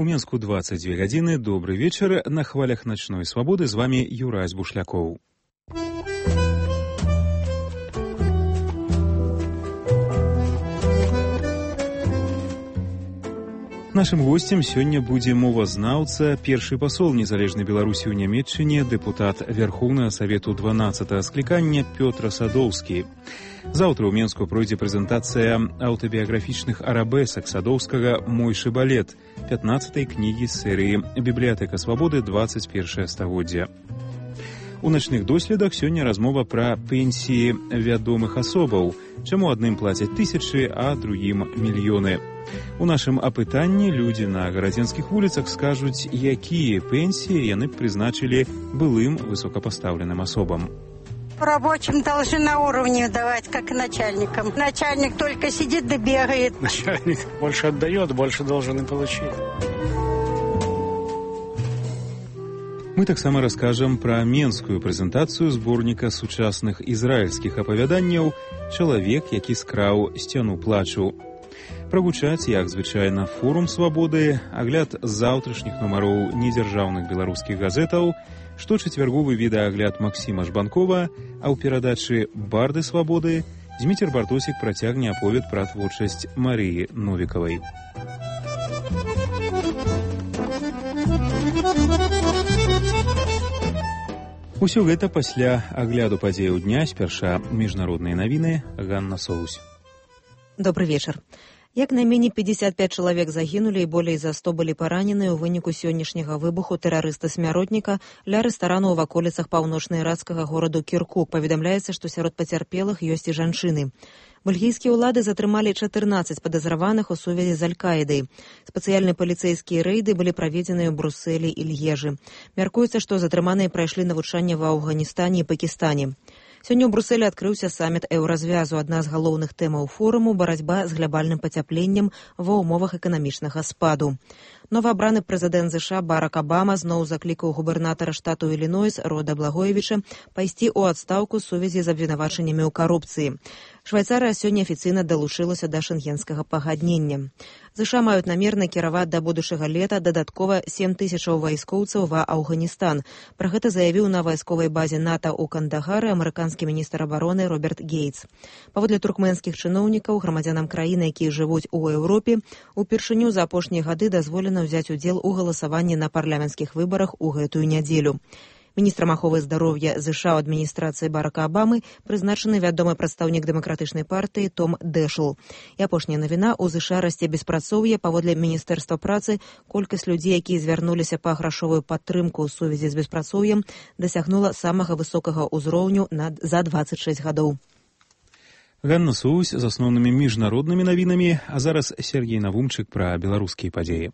Минску 22 гадзіны. Добрый вечер. На хвалях ночной свободы з вами Юрась Бушляков. Нашим гостем сёння будзе мовазнаўца, першы пасол незалежнай Беларусі ў Нямецчыне, дэпутат Верхоўнага Савету 12-го склікання Пётр Садоўскі. Заўтра ў Менску пройдзе прэзентацыя аўтабіяграфічных арабэсак Садоўскага «Мой шыбалет», 15-й кнігі з серыі «Бібліятэка свабоды. 21 стагоддзя». У начных доследах сёння размова пра пенсіі вядомых асобаў, чаму адным плацяць тысячы, а другім мільёны. У нашым апытанні людзі на гарадзенскіх вуліцах скажуць, якія пенсіі яны б прызначылі былым высокапастаўленым асобам. Рабочим должны на уровне давать, как и начальникам. Начальник только сидит да бегает. Начальник больше отдает, больше должен и получить. Мы таксама раскажам пра менскую прэзентацыю зборніка сучасных ізраільскіх апавяданняў «Чалавек, які скраў сцяну плачу». Прагучаць, як звычайна, форум свабоды, агляд заўтрашніх нумароў недзяржаўных беларускіх газетаў, шточацвярговы відэаагляд Максіма Жбанкова, а ў перадачы «Барды свабоды» Зміцер Бартосік працягне аповед пра творчасць Марыі Новікавай. Усё гэта пасля агляду падзеяў дня. Спярша міжнародныя навіны. Ганна Соус. Добрый вечер. Як найменей 55 чалавек загінулі і болей за 100 былі параненыя ў выніку сённяшняга выбуху тэрарыста-смяротніка ля рэстарану ў ваколіцах паўночна-іракскага гораду Кіркук. Паведамляецца, што сярод пацярпелых ёсць і жанчыны. Бельгійскія ўлады затрымалі 14 падазраваных у сувязі з Аль-Каідай. Спецыяльныя паліцэйскія рэйды былі праведзеныя ў Брусэлі і Льежы. Мяркуецца, што затрыманыя прайшлі навучанне ва Афганістане і Пакістане. Сёння ў Брусэлі адкрыўся саміт еўразвязу. Адна з галоўных тэмаў форуму – барацьба з глябальным пацяпленнем ва ўмовах эканамічнага спаду. Новаабраны прэзідэнт США Барак Абама зноў заклікаў губернатара штату Ілінойс Рода Благоевіча пайсці ў адстаўку з сувязі з абвінавачаннямі ў карупцыі. Швайцарыя сёння афіцыйна далучылася да шэнгенскага пагаднення. США маюць намер накіраваць да будучага лета дадаткова 7 тысячаў вайскоўцаў ва Афганістан. Пра гэта заявіў на вайсковай базе НАТО ў Кандагары амерыканскі міністр абароны Роберт Гейтс. Паводле туркменскіх чыноўнікаў, грамадзянам краіны, якія жывуць у Еўропе, упершыню за апошнія гады дазволена ўзяць удзел у галасаванні на парламенцкіх выбарах у гэтую нядзелю. Міністрам аховы здароўя США ў адміністрацыі Барака Абамы прызначаны вядомы прадстаўнік дэмакратычнай партыі Том Дэшл. І апошняя навіна, у США расце беспрацоўе. Паводле міністэрства працы, колькасць людзей, якія звярнуліся па грашовую падтрымку ў сувязі з беспрацоўем, дасягнула самага высокага ўзроўню за 26 гадоў. Ганна Соус з асноўнымі міжнароднымі навінамі, а зараз Сергей Навумчык пра беларускія падзеі.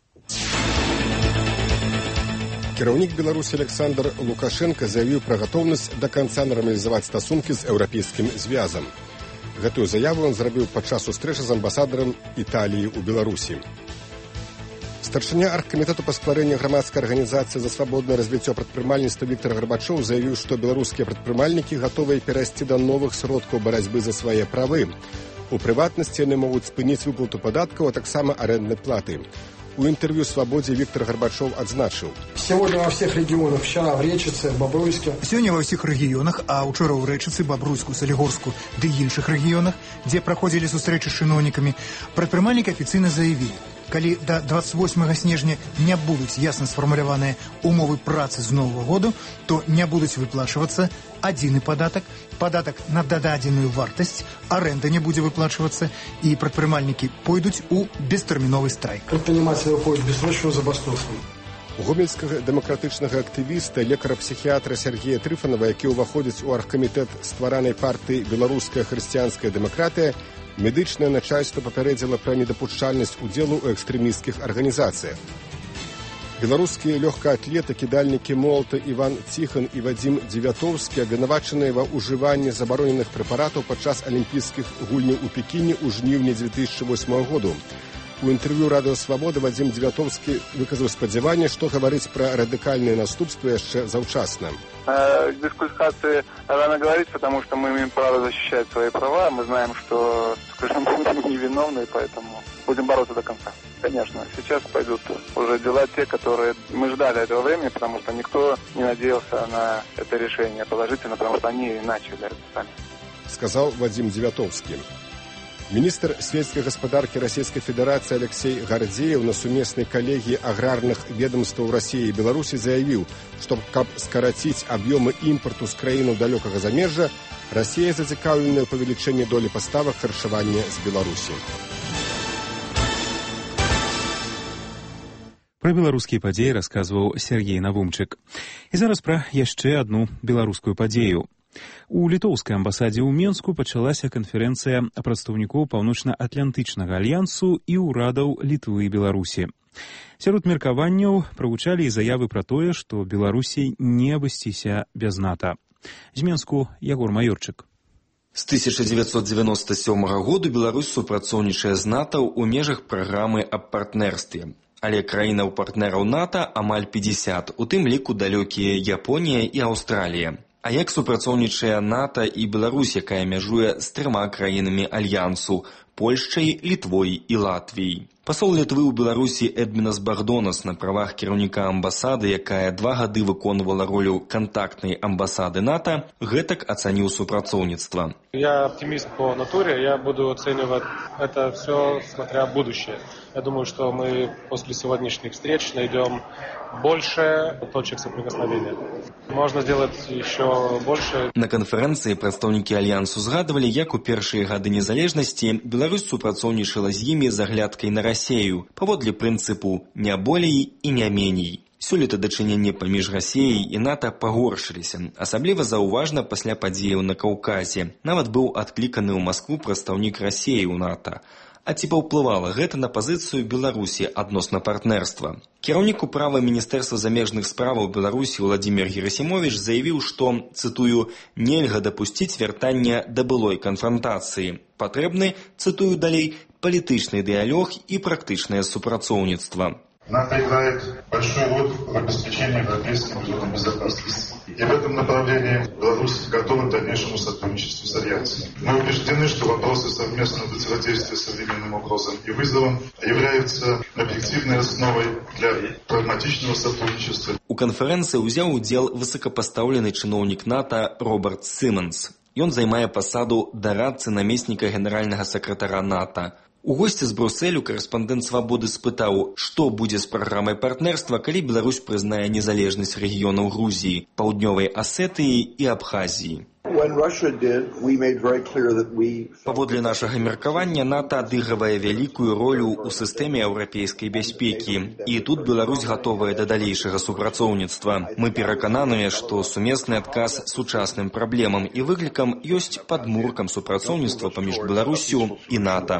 Кіраўнік Беларусі Александр Лукашенко заявіў пра гатоўнасць да канца нармалізаваць стасункі з еўрапейскім звязам. Гэтую заяву ён зрабіў падчас сустрэчы з амбасадарам Італіі ў Беларусі. Старшыня аргкамітэту па стварэнні грамадскай арганізацыі за свабоднае развіццё прадпрымальніцтва Віктор Гарбачоў заявіў, што беларускія прадпрымальнікі гатовыя перайсці да новых сродкаў барацьбы за свае правы. У прыватнасці яны могуць спыніць выплату падаткаў, а таксама арэнднай платы. У интервью «Свободе» Виктор Горбачев отзначил. Сегодня во всех регионах, вчера в Речице, Бобруйске. Сегодня во всех регионах, а учора в Речице, Бобруйску, Солигорску, да и іншых регионах, где проходили встречи с чиновниками, прадпрымальнікі афіцыйна заявили, калі до 28 снежня не будуць ясна сфармуляваныя умовы працы з нового года, то не будуць выплачвацца адзіны падатак, падатак на дададзеную вартасць, аренда не будзе выплачвацца, і прадпрымальнікі пойдуць у бестэрміновы страйк. Прадпрымальнікі пойдуць бессрочную забастовку. Гомельскага дэмакратычнага актывіста, лекара-псіхіатра Сергея Трыфанова, які ўваходзіць у аргкамітэт стваранай партыі «Беларуская хрысціянская дэмакратыя», медычнае начальство папярэдзіла пра недапушчальнасць удзелу ў экстрэмісцкіх арганізацыях. Беларускія лёгкаатлеты, кідальнікі молата Іван Ціхан і Вадзім Дзевятоўскі абвінавачаныя ва ўжыванні забароненых прэпаратаў падчас алімпійскіх гульняў у Пекіне ў жніўні 2008 году. У интервью «Радио Свобода» Вадим Девятовский выказал сподевание, что говорить про радикальные наступства еще завчасно. Дисквалификации рано говорить, потому что мы имеем право защищать свои права. Мы знаем, что, скажем, мы невиновны, поэтому будем бороться до конца. Конечно, сейчас пойдут уже дела те, которые мы ждали этого времени, потому что никто не надеялся на это решение положительно, потому что они начали это сами. Сказал Вадим Девятовский. Министр сельской гаспадарки Российской Федерации Алексей Гордеев на сумесной коллегии аграрных ведомств России и Беларуси заявил, что, каб скоротить объемы импорту с краін далекого замежжа, Россия зацікаўленая ў павелічэнні долі поставок харчавання з Беларусі. Пра беларускія падзеі расказваў Сергей Навумчык. І зараз пра яшчэ адну беларускую падзею. У літоўскай амбасадзе ў Менску пачалася канферэнцыя прадстаўнікоў Паўночна-Атлантычнага альянсу і ўрадаў Літвы і Беларусі. Сярод меркаванняў прагучалі і заявы пра тое, што Беларусі не абысціся без НАТО. З Менску Ягор Маёрчык. З 1997 году Беларусь супрацоўнічае з НАТО ў межах праграмы аб партнерстве. Але краінаў-партнераў НАТО амаль 50, у тым ліку далёкія Японія і Аўстралія. А як супрацоўнічае НАТО і Беларусь, якая мяжуе з 3 краінамі альянсу – Польшчай, Літвой і Латвіяй. Пасол Літвы ў Беларусі Эдмінас Бардонас на правах кіраўніка амбасады, якая 2 гады выконвала ролю кантактнай амбасады НАТО, гэтак ацаніў супрацоўніцтва. Я оптимист по натуре, я буду оценивать это все, смотря будущее. Я думаю, что мы после сегодняшних встреч найдем больше точек соприкосновения. Можно сделать еще больше. На канферэнцыі прадстаўнікі альянсу згадывалі, як у першыя гады незалежнасці Беларусь супрацоўнічала з імі з аглядкай на Расею, паводле прынцыпу «не болей і не меней». Сёлета дачыненні паміж Расеяй і НАТО пагоршыліся, асабліва заўважна пасля падзеяў на Каўказе. Нават быў адкліканы ў Маскву прадстаўнік Расеі ў НАТО. А ці паўплывала гэта на пазіцыю Беларусі адносна партнерства? Кіраўнік управы Міністэрства замежных справаў Беларусі Владимир Герасимович заявіў, што, цытую, «нельга дапусціць вяртання да былой канфронтацыі. Патрэбны, цытую далей, палітычны дыялог і практычнае супрацоўніцтва». НАТО играет большую роль в обеспечении европейской международной безопасности. И в этом направлении Беларусь готова к дальнейшему сотрудничеству с Альянсом. Мы убеждены, что вопросы совместного противодействия современным угрозам и вызовам являются объективной основой для прагматичного сотрудничества. У канферэнцыі ўзяў удзел высокапастаўлены чыноўнік НАТО Роберт Сіммонс. Ён займае пасаду дарадцы намесніка генеральнага сакратара НАТО. У госці з Брусэлю корэспандэнт «Свабоды» спытаў, што будзе з праграмай партнерства, калі Беларусь прызнае незалежнасць рэгіёнаў Грузіі, Паўднёвай Асетыі і Абхазіі. Паводле нашага меркавання, НАТО адыгрывае вялікую ролю ў сістэме еўрапейскай бяспекі. І тут Беларусь гатовая да далейшага супрацоўніцтва. Мы перакананыя, што сумесны адказ сучасным праблемам і выклікам ёсць падмуркам супрацоўніцтва паміж Беларуссю і НАТО.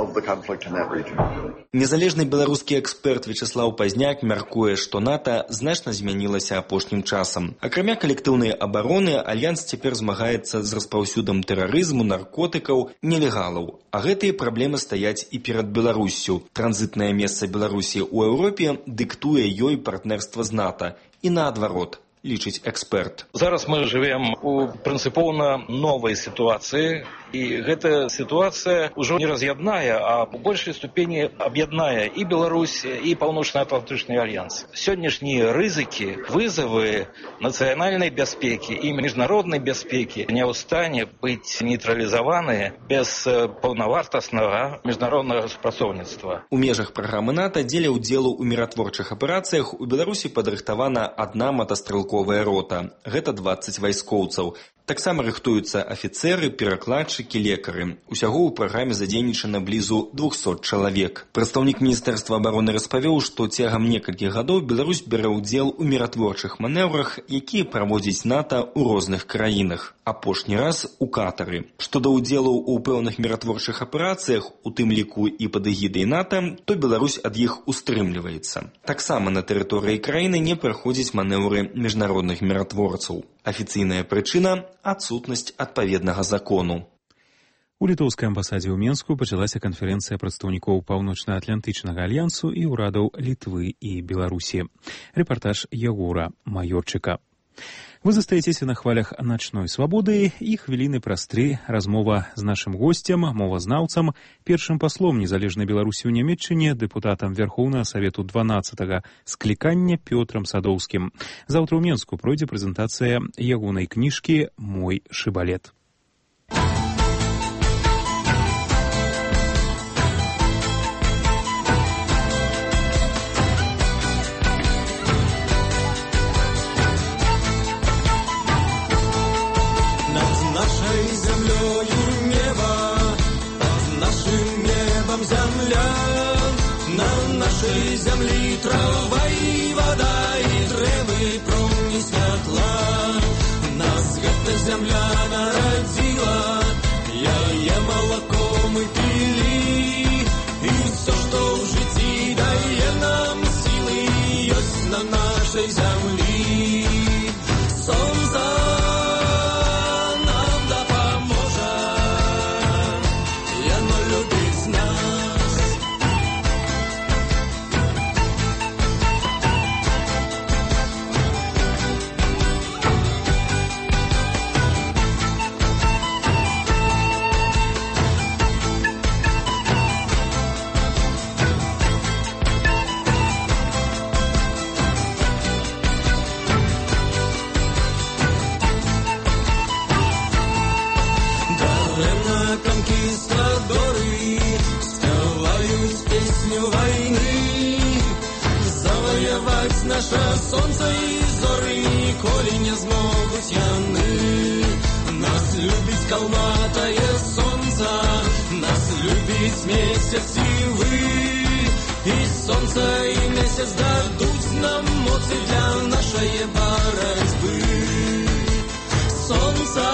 Незалежны беларускі эксперт Вячеслав Пазняк мяркуе, што НАТО значна змянілася апошнім часам. Акрамя калектыўнай абароны, альянс цяпер змагаецца з распаўсюдам тэрарызму, наркотыкаў, нелегалаў. А гэтыя праблемы стаяць і перад Беларуссю. Транзітнае месца Беларусі ў Еўропе дыктуе ёй партнерства з НАТО. І наадварот, лічыць эксперт. Зараз мы живем у прынцыпоўна новай сітуацыі. І гэта сітуацыя ўжо не раз'ядная, а у большай ступені аб'яднае і Беларусь, і Паўночна-Атлантычны альянс. Сённяшнія рызыкі, вызовы нацыянальнай бяспекі і міжнароднай бяспекі не ў стане быць нейтралізаваныя без паўнавартаснага міжнароднага супрацоўніцтва. У межах праграмы НАТО дзеля ўдзелу ў міратворчых аперацыях у Беларусі падрыхтавана адна матастрэлковая рота. Гэта 20 вайскоўцаў. Таксама рыхтуюцца афіцэры, перакладчыкі, лекары. Усяго ў праграме задзейнічана блізу 200 чалавек. Прадстаўнік Міністэрства абароны распавёў, што цягам некалькіх гадоў Беларусь бярэ ўдзел у міратворчых манеўрах, якія праводзіць НАТО ў розных краінах. Апошні раз у Катары. Што да ўдзелу ў пэўных міратворчых аперацыях, у тым ліку і пад эгідай НАТО, то Беларусь ад іх устрымліваецца. Таксама на тэрыторыі краіны не праходзяць манеўры міжнародных міратворцаў. Афіцыйная прычына – адсутнасць адпаведнага закону. У літоўскай амбасадзе ў Менску пачалася канферэнцыя прадстаўнікоў Паўночна-Атлантычнага альянсу і ўрадаў Літвы і Беларусі. Рэпартаж Ягора Маёрчыка. Вы застаецеся на хвалях начной свабоды і хвіліны праз 3 размова з нашым госцем, мовазнаўцам, першым паслом незалежнай Беларусі ў Нямецчыне, дэпутатам Верхоўнага Савету 12-го склікання Пётрам Садоўскім. Заўтра ў Менску пройдзе прэзентацыя ягонай кніжкі «Мой шыбалет». Земли трава и вода, и дрэвы промні святла. Нас гэта земля народила, яе молоко мы пили, и все, что в житті дае нам силы, есть на нашей земли. Солнце нам допоможет, оно любит нас. Конкистадоры спевают песню войны, завоевать наше солнце и зоры николи не змогут яны. Нас любит колматое солнце, нас любит месяц и вы, и солнце и месяц дадут нам моцы для нашей борьбы. Солнце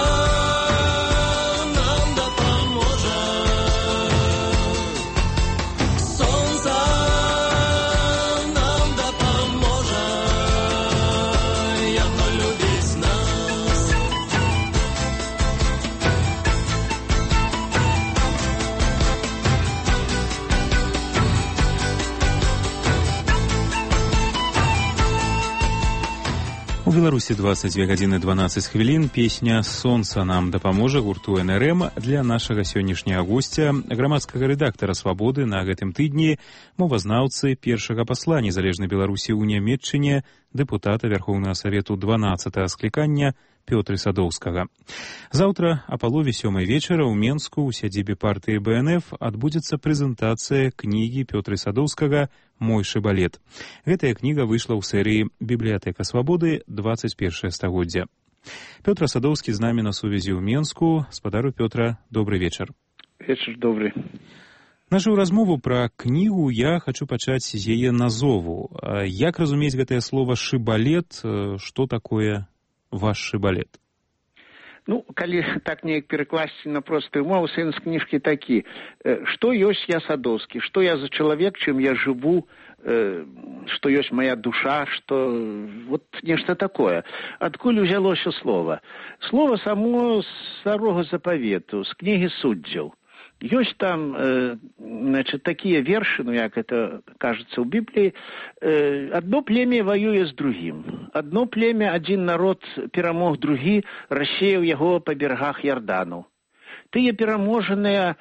У Беларусі 22 гадзіны 12 хвілін. Песня «Сонца нам дапаможа» гурту НРМ для нашага сённяшняга госця, грамадскага рэдактара «Свабоды» на гэтым тыдні, мовазнаўцы першага пасла незалежнай Беларусі ў Нямецчыне, дэпутата Верхоўнага Савету 12-го склікання Пётры Садоўскага. Заўтра а палове 7 вечара ў Менску ў сядзібе партыі БНФ адбудзецца прэзентацыя кнігі Пётры Садоўскага «Мой шыбалет». Гэтая кніга выйшла ў серыі «Бібліятэка свабоды. 21 стагоддзя». Пётр Садоўскі з намі на сувязі ў Менску. Спадару Пётра, добры вечар. Вечар добры. Нашу размову пра кнігу я хачу пачаць з яе назову. Як разумець гэтае слова «шыбалет», што такое ваш шыбалет? Ну, калі так неяк перакласці на простую мову, сэнс кніжкі такі. Што ёсць я Садоўскі? Што я за чалавек, чым я жыву? Што ёсць моя душа? Што... Вот нешта такое. Адкуль узялося слова? Слова само з старога запавету, з кнігі суддзяў. Ёсць там, значит, такія вершы, ну, як это кажется ў Бібліі, одно племя воюе з другім. Одно племя, один народ перамог другі, рассеяў яго па берагах Ярдану. Тыя пераможаныя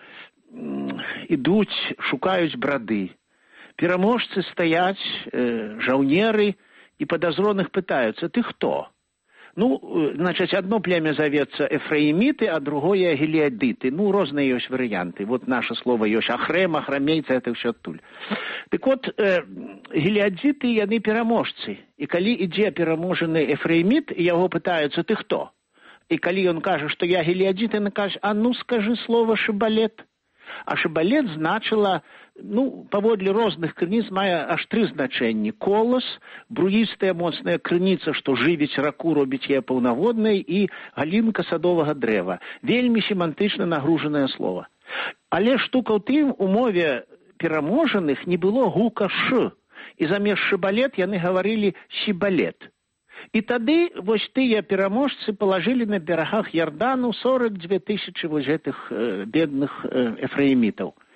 ідуць, шукаюць брады. Пераможцы стаяць, жаўнеры, і падазроных пытаюцца: ты хто? Ну, значит, одно племя зовется Эфраимиты, а другое Гилеадиты. Ну, разные есть варианты. Вот наше слово есть Ахрем, Ахрамейцы, это все оттуль. Так вот, Гилеадиты, яны пераможцы. И коли ідзе пераможаны Эфраимит, его пытаются: ты кто? И коли он кажет, что я Гилеадит, он кажет: а ну скажи слово шыбалет. А шыбалет значило, ну, паводле розных крыніц мае аж 3 значэнні: колас, бруістая моцная крыніца, што жывіць раку, робіць яе паўнаводнай, і галінка садовага дрэва. Вельмі семантычна нагружанае слова. Але штука ў тым, у мове пераможаных не было гука «ш», і замест шыбалет яны гаварылі «сібалет». І тады вось тыя пераможцы палажылі на берагах Ярдану 42 000 вось гэтых бедных эфраімітаў.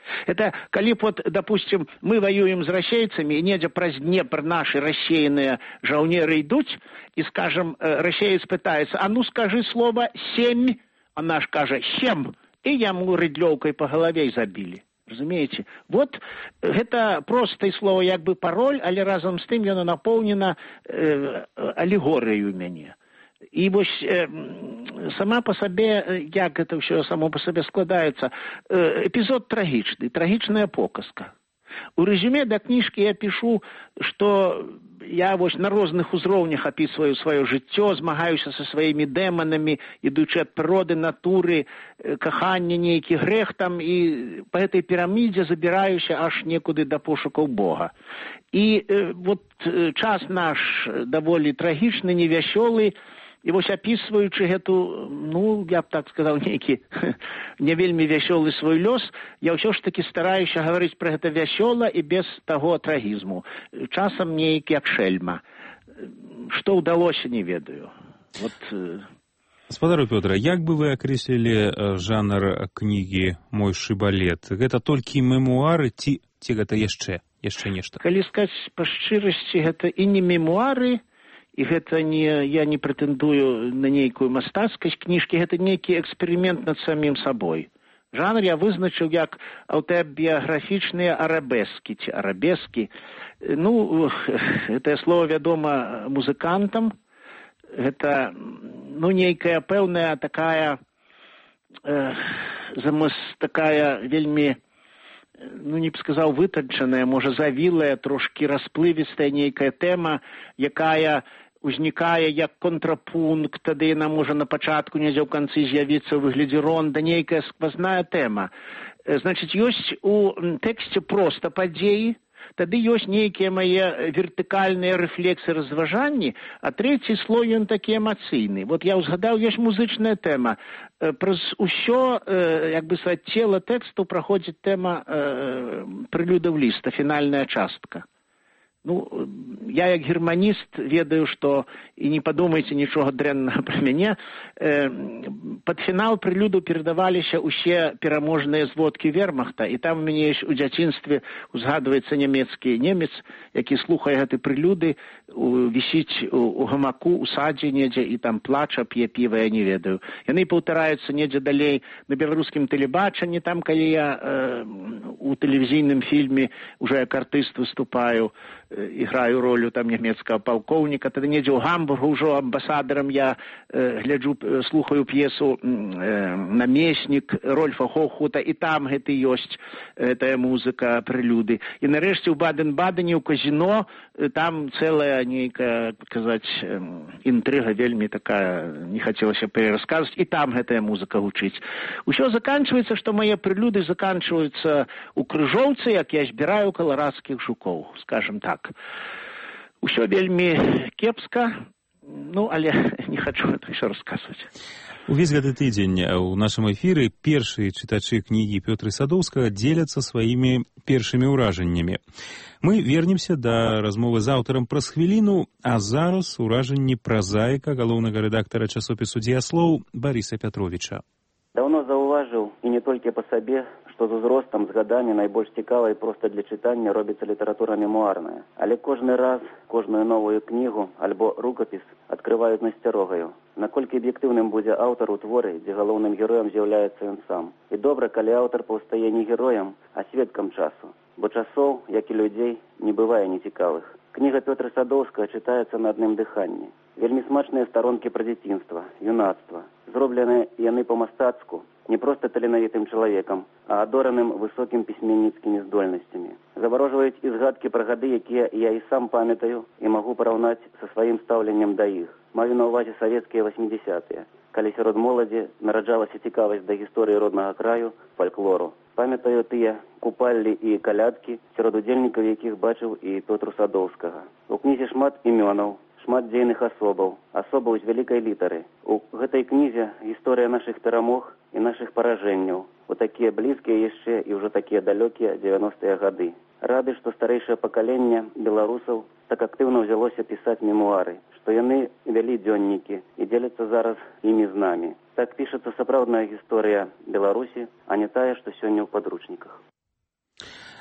Это, коли вот, допустим, мы воюем с российцами, и недзе праз Днепр наши рассеянные жаўнеры идут, и, скажем, россиец пытается, а ну скажи слово «семь», а наш кажа «семь», и яму рыдлёўкай по голове забили. Разумеете? Вот это простое слово, як бы пароль, але разом с тем оно наполнено аллегорыяй у мяне. І вось сама по сабе, як гэта ўсё само по сабе складаецца, эпізод трагічны, трагічная показка. У рэзюме да кніжкі я пишу, што я вось на розных узроўнях апісваю сваё жыццё, змагаюся са сваімі дэманамі, ідучы ад прыроды, натуры, кахання, нейкі грэх там, і па гэтай пірамідзе забіраюся аж некуды да пошукаў Бога. І вот час наш даволі трагічны, невясёлы, і вось апісваючы гэту, ну, я б так сказаў, нейкі не вельмі вясёлы свой лёс, я ўсё ж такі стараюся гаварыць пра гэта вясёла і без таго трагізму. Часам нейкі як шэльма. Што ўдалося, не ведаю. Вот... Гаспадару Пётра, як бы вы акрэслілі жанр кнігі «Мой шыбалет»? Гэта толькі мемуары ці гэта яшчэ нешта? Калі сказаць па шчырасці, гэта і не мемуары, і гэта я не прэтэндую на нейкую мастацкасць кніжкі, гэта нейкі эксперымент над самім сабой. Жанр я вызначыў як аўтабіяграфічныя арабескі ці арабескі. Ну, гэтае слово вядома музыкантам. Гэта, ну, нейкая пэўная такая такая вельмі, ну, не б сказаў, вытанчаная, можа, завілая, трошкі расплывістая нейкая тэма, якая узнікае як контрапункт, тады яна можа на пачатку, недзе ў канцы з'явіцца ў выглядзе ронда, нейкая сквозная тэма. Значыць, ёсць у тэксце проста падзеі, тады ёсць нейкія мае вертыкальныя рэфлексы, разважанні, а трэці слой ён такі эмацыйны. Вот я ўзгадаў, ёсць музычная тэма. Праз усё, як бы сказаць, цела тэксту праходзіць тэма прэлюдаў ліста, фінальная частка. Ну, я як германіст ведаю, што, і не падумайце нічога дрэннага пра мяне, пад фінал прэлюду перадаваліся ўсе пераможныя зводкі вермахта, і там у мяне у дзяцінстве узгадваецца нямецкі немец, які слухае гэты прэлюды, вісіць у гамаку, у садзе недзе, і там плача, п'е піва, я не ведаю. Яны паўтараюцца недзе далей на беларускім тэлебачанні, там, калі я у тэлевізійным фільме уже як артыст выступаю, іграю ролю там нямецкага палкоўніка, тады недзе ў Гамбургу ўжо амбасадарам я гляджу, слухаю п'есу «Намеснік» Рольфа Хохута, і там гэта ёсць гэтая музыка, прэлюды. І нарэшце ў Баден-Бадене, ў казіно, там цэлая нейкая, казаць, інтрыга вельмі такая, не хацелася перарасказваць, і там гэтая музыка гучыць. Усё заканчваецца, што мае прэлюды заканчваюцца ў крыжоўцы, як я збіраю каларадскіх жукоў, скажем так. Усё вельмі кепска, ну, але не хачу это ўсё расказваць. Увесь гэты тыдзень у нашым эфіры першыя чытачы кнігі Пётры Садоўскага дзеляцца сваімі першымі ўражаннямі. Мы вернемся да размовы з аўтарам праз хвіліну, а зараз ўражанні празаіка, галоўнага рэдактара часопісу «Дзеяслоў» Барыса Пятровіча. Даўно заўважыў, і не толькі па сабе, што з узростам, з гадамі найбольш цікавай проста для чытання робіцца літаратура мемуарная. Але кожны раз, кожную новую кнігу альбо рукапіс адкрываюць насцярогаю. Наколькі аб'ектыўным будзе аўтар у творы, дзе галоўным героем з'яўляецца ён сам. І добра, калі аўтар паўстае не героем, а сведкам часу. Бо часоў, як і людзей, не бывае нецікавых. Кніга Пётра Садоўскага чытаецца на адным дыханні. Вельмі смачныя старонкі пра дзяцінства, юнацтва. Зробленыя яны па-мастацку, не проста таленавітым чалавекам, а адораным высокім пісьменніцкімі здольнасцямі. Заварожваюць і згадкі пра гады, якія я і сам памятаю і магу параўнаць са сваім стаўленнем да іх. Маю на ўвазе савецкія 80-тыя, калі сярод моладзі нараджалася цікавасць да гісторыі роднага краю, фальклору. Памятаю тыя купаллі і калядкі, сярод удзельнікаў якіх бачыў і Пётру Садоўскага. У кнізе шмат імёнаў, шмат дзейных асобаў з вялікай літары. У гэтай кнізе гісторыя нашых перамог і нашых паражэнняў. У такія блізкія яшчэ і ўжо такія далёкія 90-е гады. Рады, што старэйшае пакаленне беларусаў так актыўна ўзялося пісаць мемуары, што яны вялі дзённікі і дзеляцца зараз імі з намі. Так пішацца сапраўдная гісторыя Беларусі, а не тая, што сёння ў падручніках.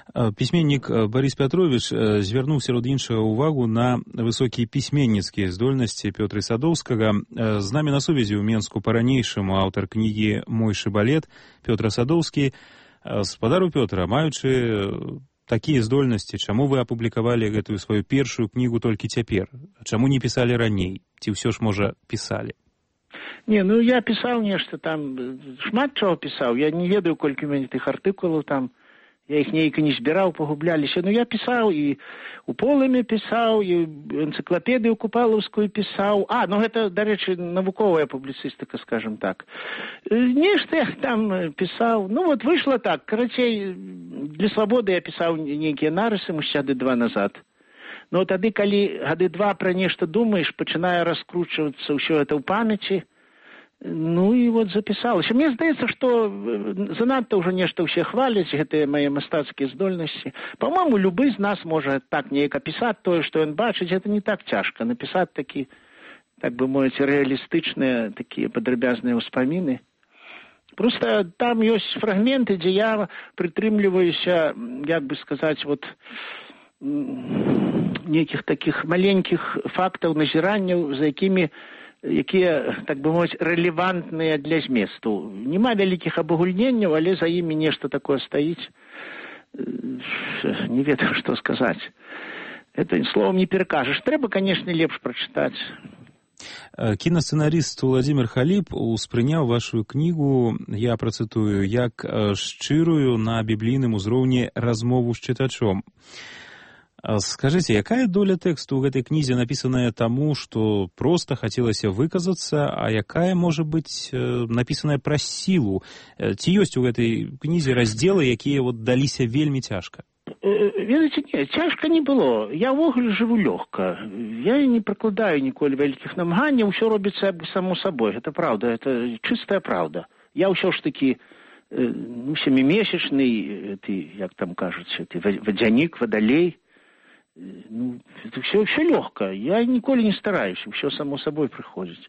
Пісьменнік Барыс Пятрович звярнуў сярод іншага ўвагу на высокія пісьменніцкія здольнасці Пётра Садоўскага. З намі на сувязі ў Менску па-ранейшаму аўтар кнігі «Мой шыбалет» Пётр Садоўскі. Спадару Пётра, маючы такія здольнасці, чаму вы апублікавалі гэтую сваю першую кнігу толькі цяпер? Чаму не пісалі раней? Ці ўсё ж, можа, пісалі? Не, ну я пісаў нешта там, шмат чаго пісаў. Я не ведаю, колькі ў мяне тых артыкулаў там. Я іх нейка не збіраў, пагубляліся. Ну, я пісаў і у полымі пісаў, і энцыклапедыю купалаўскую пісаў. Ну гэта, дарэчы, навуковая публіцыстыка, скажем так. Нешта я там пісаў. Ну, вот выйшла так. Карацей, для свабоды я пісаў нейкія нарысы, гады 2 назад. Но тады, калі гады 2 пра нешта думаеш, пачынае раскручвацца ўсё гэта ў памяці. Ну і вот запісалася. Мне здаецца, што занадта ўжо нешта ўсе хваляць, гэтыя мае мастацкія здольнасці. Па-мойму, любы з нас можа так неяк апісаць тое, што ён бачыць, гэта не так цяжка. Напісаць такі, так бы мовіць, рэалістычныя, такія падрабязныя ўспаміны. Просто там ёсць фрагменты, дзе я прытрымліваюся, як бы сказаць, вот нейкіх такіх маленькіх фактаў, назіранняў, за якія, так бы мовіць, рэлевантныя для зместу. Нема вялікіх абагульненняў, але за імі нешта такое стаіць. Не ведаю, што сказаць. Это словом не перакажаш. Трэба, канешне, лепш прачытаць. Кінасцэнарыст Уладзімір Халіп успрыняў вашу кнігу, я працытую, як шчырую на біблійным узроўні размову з чытачом. Скажыце, якая доля тэксту ў гэтай кнізе напісаная таму, што проста хацелася выказацца, а якая, можа быць, напісаная праз сілу? Ці ёсць у гэтай кнізе раздзелы, якія вот даліся вельмі цяжка? Ведаеце, не, цяжка не было. Я ўвогуле жыву лёгка. Я не прыкладаю ніколі вялікіх намаганняў, усё робіцца само сабой. Гэта праўда, гэта чыстая праўда. Я ўсё ж такі семімесячны, як там кажуць, вадзянік, вадалей. Ну, это все легко. Я ніколі не стараюся, все само собой приходить.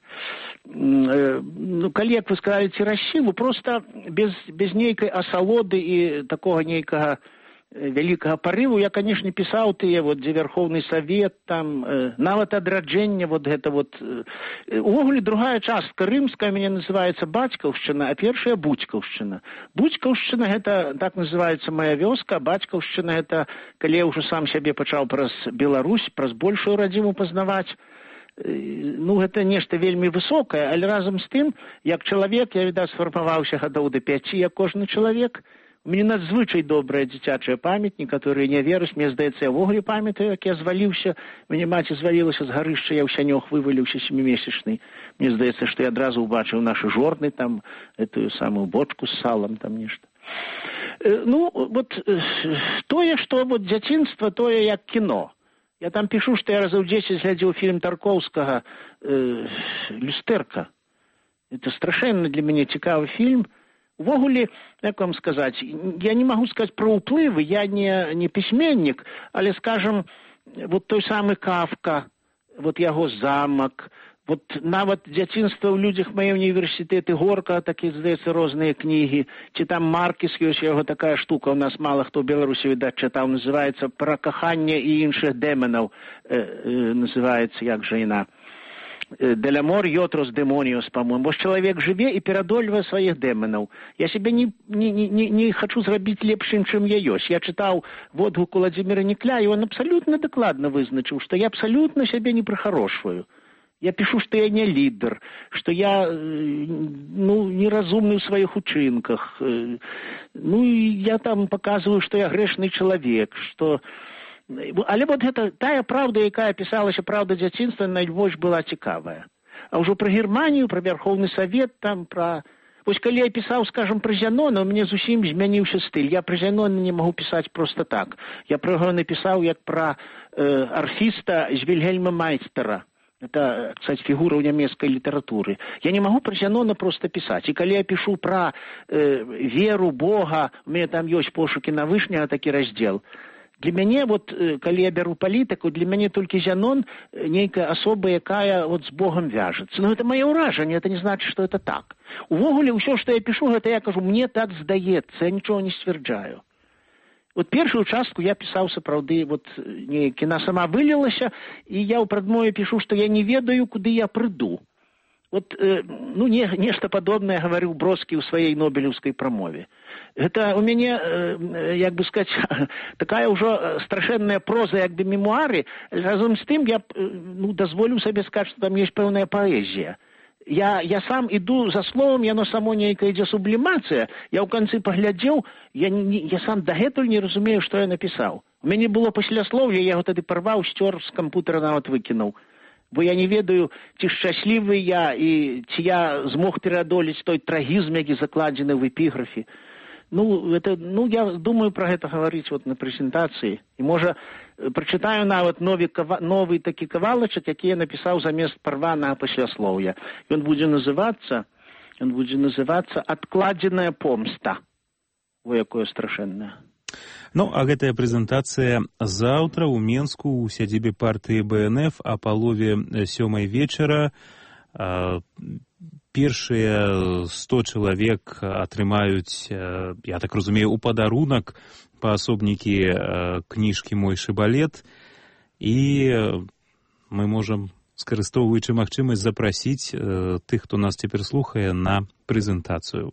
Ну, калі, як вы сказали, цераз сілу, просто без нейкай асалоды і такого нейкага вялікага парыву я, конечно, пісаў тыя, вот, дзе Верховны Савет, там, нават адраджэнне, вот гэта вот. Увогуле, другая частка рымская, мяне называецца Бацькаўшчына, а першая Буцькаўшчына. Буцькаўшчына, гэта, так называецца моя вёска, а Бацькаўшчына, гэта, калі я ўжо сам сябе пачаў праз Беларусь, праз большую радзіму пазнаваць. Ну, гэта нешта вельмі высокае, але разам з тым, як чалавек, я, відаць, сфармаваўся гадоў да 5, як кожны чалавек. У мяне надзвычай добрая дзіцячая памяць, некаторыя не веруць, мне здаецца, я ўвогуле памятаю, як я зваліўся, мяне маці звалілася з гарышча, я ў сянёк вываліўся 7-месячны. Мне здаецца, што я адразу ўбачыў нашы жорны, там, этую самую бочку з салам, там нешта. Ну, вот тое, што вот дзяцінства, тое як кіно. Я там пішу, што я разоў 10 глядзеў фільм Тарковскага «Люстэрка». Это страшэнна для мяне цікавы фільм. Увогуле, як вам сказаць, я не магу сказаць пра ўплывы, я не пісьменнік, але, скажам, вот той самы Кафка, вот яго замак, вот нават дзяцінства ў людзях мае універсітэты, Горка, такі, здаецца, розныя кнігі, ці там Маркіс, ёсць яго такая штука, у нас мала хто ў Беларусі, відаць, чытаў, называецца «Пра каханне і іншых дэманаў», называецца, як жа яна. Делямор йотрос демоніос, по-моему. Бо ж чалавек жыве і перадольвае сваіх дэманаў. Я себе не хочу зрабіць лепшым, чым я ёсць. Я чытаў водгук Уладзіміра Нікля, і он абсалютна дакладна вызначыў, што я абсалютна сябе не прыхарошваю. Я пишу, што я не лідар, што я неразумны ў сваіх учынках. Ну, і я там паказваю, што я грэшны чалавек, што... Але вот гэта тая праўда, якая пісалася, праўда дзяцінства, найбольш была цікавая. А ўжо пра Германію, пра Верховны Савет, там пра... Вось калі я пісаў, скажам, пра Зянона, у мяне зусім змяніўся стыль. Я пра Зянона не магу пісаць проста так. Я пра яго напісаў як пра арфіста з Вільгельма Майстера. Это, кстати, фігура ў нямецкай літаратуры. Я не магу пра Зянона проста пісаць. І калі я пішу пра веру, Бога, у мяне там ёсць пошукі на Вышняга, такі раздзел. Для мяне, вот, калі я бяру палітыку, для мяне толькі Зянон нейкая асоба, якая вот з Богом вяжацца. Но это мае ўражанне, это не значит, что это так. Увогуле, ўсё, што я пішу, гэта я кажу, мне так здаецца, я нічого не сцвярджаю. Вот першую частку я пісаў сапраўды, вот яна сама вылілася, і я ў прадмове пішу, што я не ведаю, куды я прыду. Вот, нешта падобнае гаварыў Бродскі ў сваёй нобелеўскай прамове. Гэта у мяне, як бы сказаць, такая ўжо страшэнная проза, як бы мемуары. Разом з тым я дазволю сабе сказаць, што там ёсць пэўная паэзія. Я сам іду за словом, яно само нейкая ідзе сублімацыя. Я ў канцы паглядзеў, я сам дагэтуль не разумею, што я напісаў. У мяне было пасляслоўе, я яго тады парваў, сцёр з кампутера нават выкінуў. Бо я не ведаю, ці шчаслівы я, і ці я змог пераадолець той трагізм, які закладзены в эпіграфе. Я думаю пра гэта гаварыць вот на прэзентацыі. І, можа, прачытаю нават новы такі кавалачак, які я напісаў замест парванага пасляслоўя. Ён будзе называцца «Адкладзеная помста». Во, якое страшэннае. А гэтая прэзентацыя заўтра ў Менску ў сядзібе партыі БНФ а палове 7 вечара. Першыя 100 чалавек атрымаюць, я так разумею, у падарунак паасобнікі кніжкі «Мой шыбалет», і мы можам, скарыстоўваючы магчымасць, запрасіць тых, хто нас цяпер слухае, на прэзентацыю.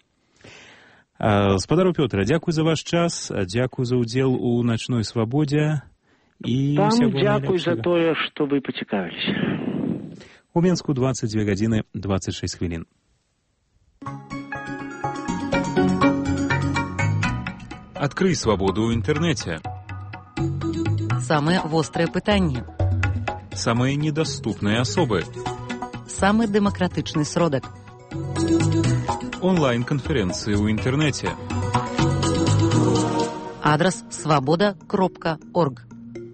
Спадару Пётра, дзякуй за ваш час, дзякуй за ўдзел у начной свабодзе. Вам дзякуй за тое, што вы пацікавіліся. У Менску 22 гадзіны 26 хвілін. Адкрый свабоду ў інтэрнэце. Самыя вострыя пытанні. Самыя недаступныя асобы. Самы дэмакратычны сродак. Онлайн-канферэнцыі ў інтэрнэце. Адрас свабода.орг.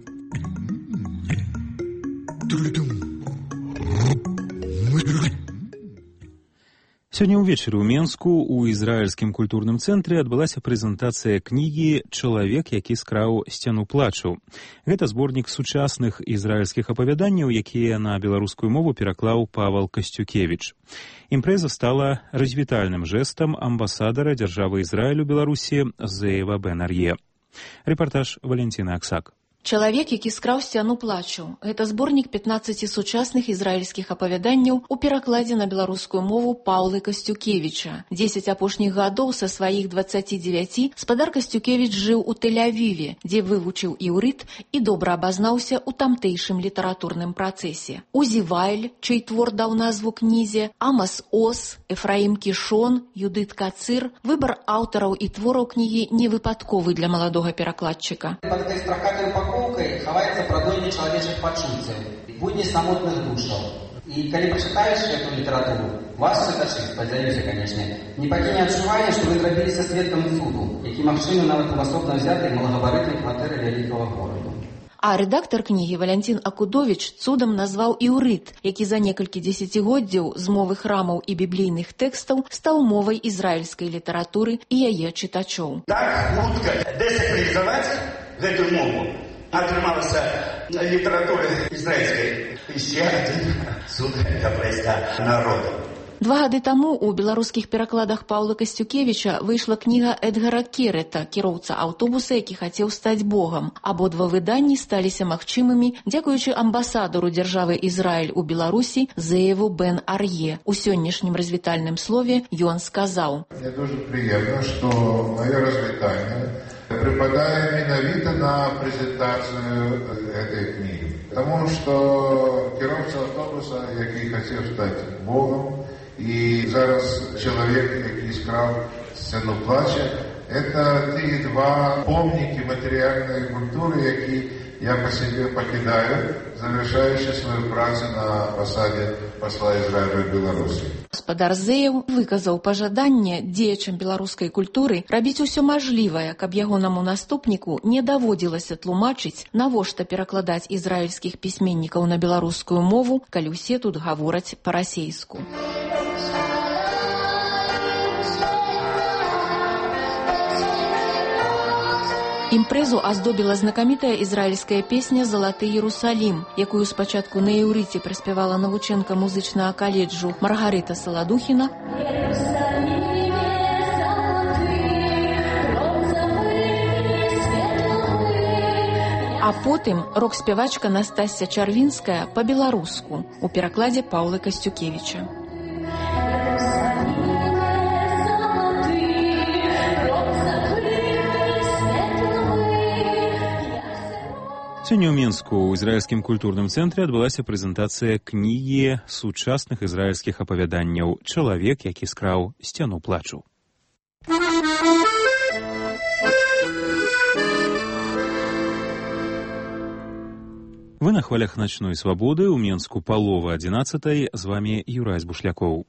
Сёння ўвечары ў Менску ў ізраільскім культурным цэнтры адбылася прэзентацыя кнігі «Чалавек, які скраў сцяну плачу». Гэта зборнік сучасных ізраільскіх апавяданняў, якія на беларускую мову пераклаў Павал Касцюкевіч. Імпрэза стала развітальным жэстам амбасадара дзяржавы Ізраіль у Беларусі Зеева Бен-Ар'е. Рэпартаж Валентины Аксак. «Чалавек, які скраў сцяну плачу» – гэта зборнік 15 сучасных ізраільскіх апавяданняў у перакладзе на беларускую мову Паўлы Касцюкевіча. 10 апошніх гадоў са сваіх 29 спадар Касцюкевіч жыў у Тель-Авіве, дзе вывучыў іўрыт і добра абазнаўся ў тамтэйшым літаратурным працэсе. Узі Вайль, чый твор даў назву кнізе, Амас Оз, Ефраім Кішон, Юдыт Кацыр. Выбар аўтараў і твораў кнігі невыпадковы для маладога перакладчыка. Хаваецца прадонне чалавечых пачуццяў, будні самотных душаў. І калі пачытаеш эту літаратуру, вас, чытачы, спадзяюся, канечне, не пакіне адчуванне, што вы зрабіліся сведкам цуду, які магчымы нават у асобна взятай малагабарытнай кватэры вялікага гораду. А рэдактар кнігі Валянцін Акудовіч цудам назваў іўрыт, які за некалькі дзесяцігоддзяў з мовы храмаў і біблійных тэкстаў стаў мовай ізраільскай літаратуры і яе чытачоў. Так хутка дэсакралізаваць гэтую мову атрымалася літаратура ізраільскай. Іще адзін суд для блайска народа. 2 гады таму у беларускіх перакладах Паўла Касцюкевіча выйшла кніга Эдгара Керета, кіроўца аўтобуса, які хацеў стаць богам. Абодва выданні сталіся магчымымі дзякуючы амбасадару дзяржавы Ізраіль у Беларусі Зееву Бен-Ар'е. У сённяшнім развітальным слове ён сказаў: «Мне дуже приємно, що моє розвітання припадає менавіта на презентацію цієї книги. Тому що кіровця автобуса, який хотів стати Богом, і зараз чоловік, який скрав сцену плача, це ті 2 помніки матеріальної культури, які я по себе покидаю, завершаючи свою працю на посаді посла Ізраїлю в Білорусі». Гаспадар Зеев выказаў пажаданне дзеячам беларускай культуры рабіць усё мажлівае, каб ягонаму наступніку не даводзілася тлумачыць, навошта перакладаць ізраільскіх пісьменнікаў на беларускую мову, калі ўсе тут гавораць па-расейску. Імпрэзу аздобіла знакамітая ізраільская песня «Залаты Єрусалім», якую спачатку на іўрыце праспявала навучэнка музычнага каледжу Маргарыта Саладухіна, А потым рок-спявачка Настасья Чарвінская па-беларуску у перакладзе Паўлы Касцюкевіча. Сёння ў Менску ў ізраільскім культурным цэнтры адбылася прэзентацыя кнігі сучасных ізраільскіх апавяданняў «Чалавек, які скраў сцяну плачу». Вы на хвалях начной свабоды, у Менску палова 11-й, з вами Юрай Збушлякоў.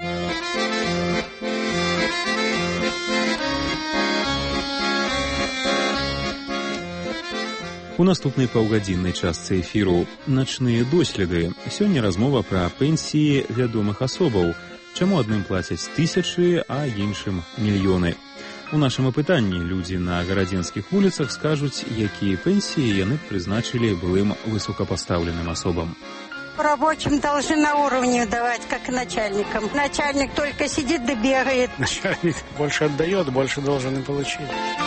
У наступнай паўгадзіннай частцы эфіру «Начныя доследы». Сёння размова пра пенсіі вядомых асобаў. Чаму адным плацяць тысячы, а іншым мільёны? У нашым апытанні людзі на гарадзенскіх вуліцах скажуць, якія пенсіі яны прызначылі былым высокапастаўленым асобам. Рабочим должны на уровне давать, как и начальникам. Начальник только сидит да бегает. Начальник больше отдает, больше должен и получить.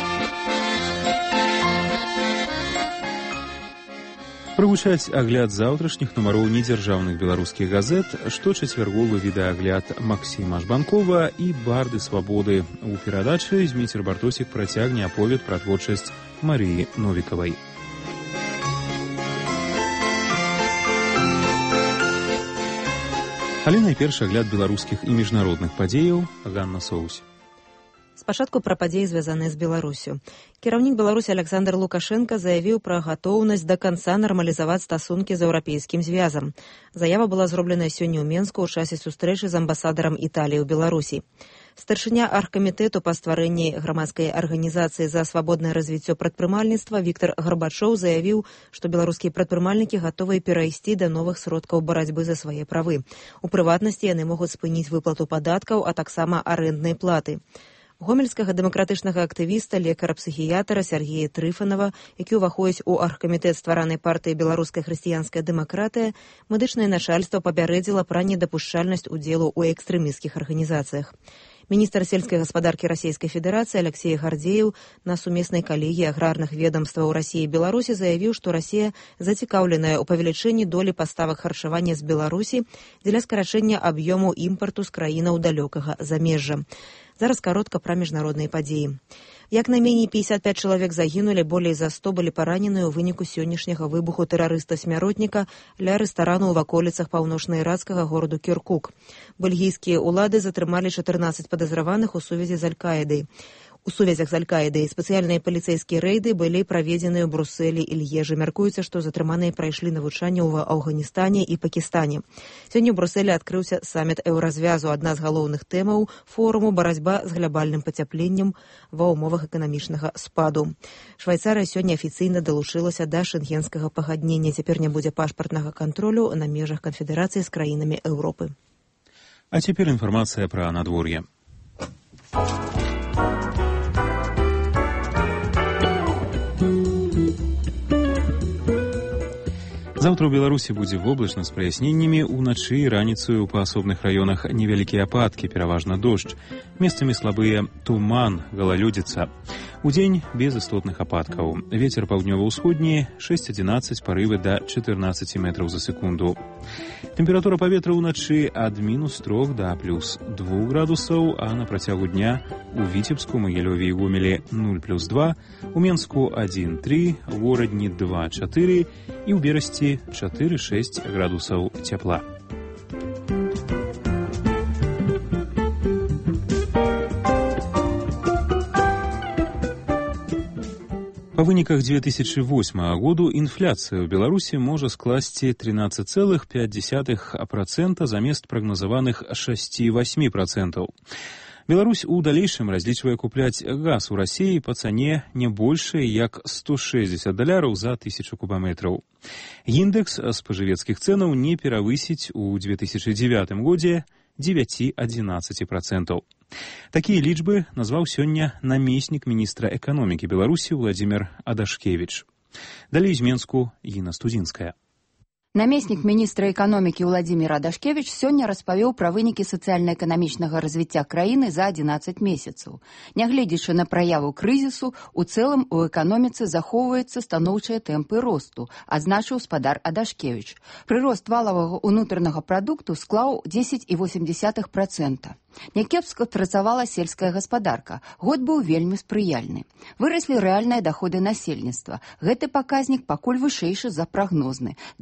Прагучаць агляд заўтрашніх нумароў недзяржаўных беларускіх газет, шточацвярговы відэаагляд Максіма Жбанкова і барды свабоды. У перадачы Зміцер Бартосік працягне аповед пра творчасць Марыі Новікавай. Але найперш агляд беларускіх і міжнародных падзеяў. Ганна Соус. Спачатку пра падзеі, звязаныя з Беларусю. Кіраўнік Беларусі Александр Лукашенко заявіў пра гатоўнасць да канца нармалізаваць стасункі з еўрапейскім звязам. Заява была зробленая сёння ў Менску ў часе сустрэчы з амбасадарам Італіі ў Беларусі. Старшыня аргкамітэту па стварэнні грамадскай арганізацыі за свабоднае развіццё прадпрымальніцтва Віктор Гарбачоў заявіў, што беларускія прадпрымальнікі гатовыя перайсці да новых сродкаў барацьбы за свае правы. У прыватнасці яны могуць спыніць выплату падаткаў, а таксама арэнднай платы. Гомельскага дэмакратычнага актывіста, лекара-псіхіятра Сергея Трыфанова, які ўваходзіць у аргкамітэт стваранай партыі «Беларуская хрысціянская дэмакратыя», медычнае начальства папярэдзіла пра недапушчальнасць удзелу ў экстрэмісцкіх арганізацыях. Міністр сельскай гаспадаркі Расійскай Федэрацыі Алексей Гардзеев на сумеснай калегіі аграрных ведомстваў Расіі і Беларусі заявіў, што Расія зацікаўленая ў павелічэнні долі паставак харчавання з Беларусі дзеля скарачэння аб'ёму імпарту з краінаў далёкага замежжа. Зараз каротка пра міжнародныя падзеі. Як найменей 55 чалавек загінулі, болей за 100 былі параненыя ў выніку сённяшняга выбуху тэрарыста-смяротніка ля рэстарану ў ваколіцах паўночна-іракскага гораду Кіркук. Бельгійскія ўлады затрымалі 14 падазраваных у сувязі з Аль-Каідай. У сувязях з Аль-Каідай спецыяльныя паліцэйскія рэйды былі праведзеныя ў Брусэлі і Льежы. Мяркуецца, што затрыманыя прайшлі навучанне ў Афганістане і Пакістане. Сёння ў Брусэлі адкрыўся саміт еўразвязу. Адна з галоўных тэмаў форуму барацьба з глябальным пацяпленнем ва ўмовах эканамічнага спаду. Швайцарыя сёння афіцыйна далучылася да шэнгенскага пагаднення. Цяпер не будзе пашпартнага кантролю на межах канфедэрацыі з краінамі Еўропы. А цяпер інфармацыя пра надвор'е. Заўтра ў Беларусі будзе воблачна з праясненнямі, уначы і раніцаю па асобных раёнах невялікія ападкі, пераважна дождж. Месцамі слабыя туман, галалёдзіца. Удзень без істотных ападкаў. Вецер паўднёва-ўсходні 6-11, парывы да 14 метраў за секунду. Тэмпература паветра ўначы ад -3 да +2 градусаў, а на працягу дня у Віцебску, Магілёве і Гомелі 0+2, у Менску 1-3, у Горадні 2-4 і ў Берасці 4-6 градусаў цяпла. Па выніках 2008 году інфляцыя ў Беларусі можа скласці 13,5% замест прагназаваных 6-8%. Беларусь у далейшым разлічвае купляць газ у Расіі па цане не большай, як $160 за 1000 кубаметраў. Індекс спажывецкіх цэнаў не перавысіць у 2009 годзе 9-11%. Такія лічбы назваў сёння намеснік міністра эканомікі Беларусі Владзімір Адашкевіч. Далей з Менску Інна Студзінская. Намеснік міністра эканомікі Владзімір Адашкевіч сёння распавёў пра вынікі сацыяльна-эканамічнага развіцця краіны за 11 месяцаў. Нягледзячы на праяву крызісу, у цэлым у эканоміцы захоўваюцца станоўчыя тэмпы росту, адзначыў спадар Адашкевіч. Прырост валавага ўнутранага прадукту склаў 10,8%. Някепска працавала сельская гаспадарка. Год быў вельмі спрыяльны. Выраслі рэальныя даходы насельніцтва. Гэты паказнік пакуль вышэйшы за прагнозны –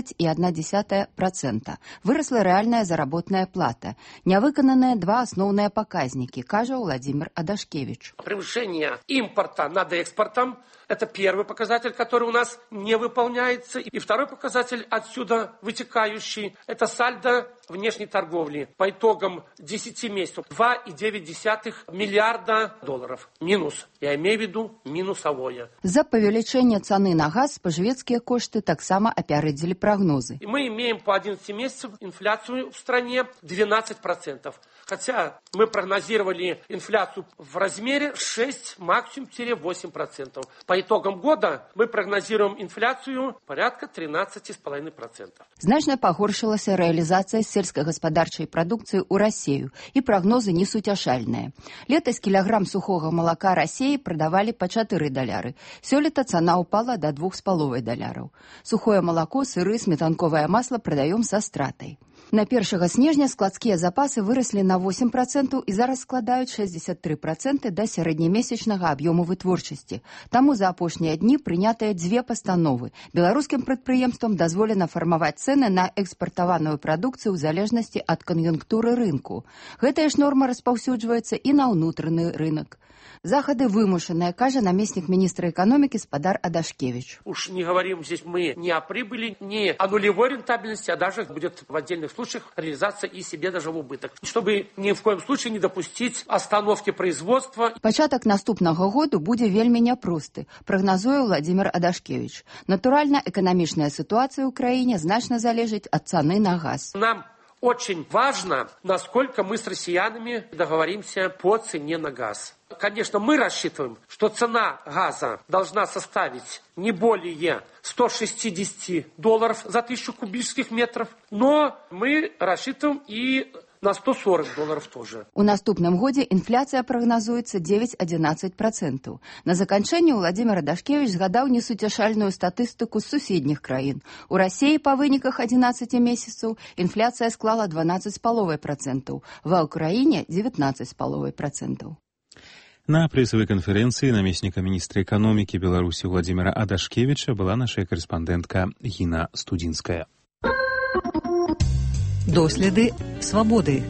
12,1%. Вырасла рэальная заработная плата. Нявыкананыя два асноўныя паказнікі, кажа Владзімір Адашкевіч. Превышение импорта над экспортом – это первый показатель, который у нас не выполняется. И второй показатель, отсюда вытекающий, это сальдо внешней торговли. По итогам 10 месяцев 2,9 миллиарда долларов. Минус. Я имею в виду минусовое. За павелічэнне цаны на газ спажывецкія кошты таксама апярэдзілі прагнозы. И мы имеем по 11 месяцев инфляцию в стране 12%. Хотя мы прогнозировали инфляцию в размере 6, максимум 8%. По итогам года мы прогнозируем инфляцию порядка 13,5%. Значна пагоршылася рэалізацыя сельскагаспадарчай прадукцыі ў Расею, і прагнозы несуцяшальныя. Летась кілаграм сухога малака Расеі прадавалі па $4. Сёлета цана ўпала да $2,5. Сухое малако, сыры, сметанковае масла прадаём са стратай. На 1 снежня складскія запасы выраслі на 8% і зараз складаюць 63% да сярэднемесячнага аб'ёму вытворчасці. Таму за апошнія дні прынятыя дзве пастановы. Беларускім прадпрыемствам дазволена фармаваць цэны на экспартаваную прадукцыю ў залежнасці ад кан'юнктуры рынку. Гэтая ж норма распаўсюджваецца і на ўнутраны рынок. Захады вымушаныя, кажа намеснік міністра эканомікі спадар Адашкевіч. Уж не говорим здесь мы ни о прибыли, ни о нулевой рентабельности, а даже будет в отдельных случаях реализация и себе даже в убыток. Чтобы ни в коем случае не допустить остановки производства. Пачатак наступнага году будзе вельмі няпросты, прагназуе Владзімір Адашкевіч. Натуральна, эканамічная ситуация ў краіне значна залежыць ад цаны на газ. Нам очень важно, насколько мы с россиянами договоримся по цене на газ. Конечно, мы рассчитываем, что цена газа должна составить не более $160 за 1000 кубических метров, но мы рассчитываем и на $140 тоже. У наступным годзе інфляцыя прагназуецца 9,11%. На заканчэнне Владзімір Адашкевіч згадаў несуцяшальную статыстыку з суседніх краін. У Расеі па выніках 11 месяцаў інфляцыя склала 12,5%, ва ўкраіне 19,5%. На прэсавай канферэнцыі намесніка міністра эканомікі Беларусі Владзіміра Адашкевіча была наша карэспандэнтка Гіна Студзінская. Доследы свабоды.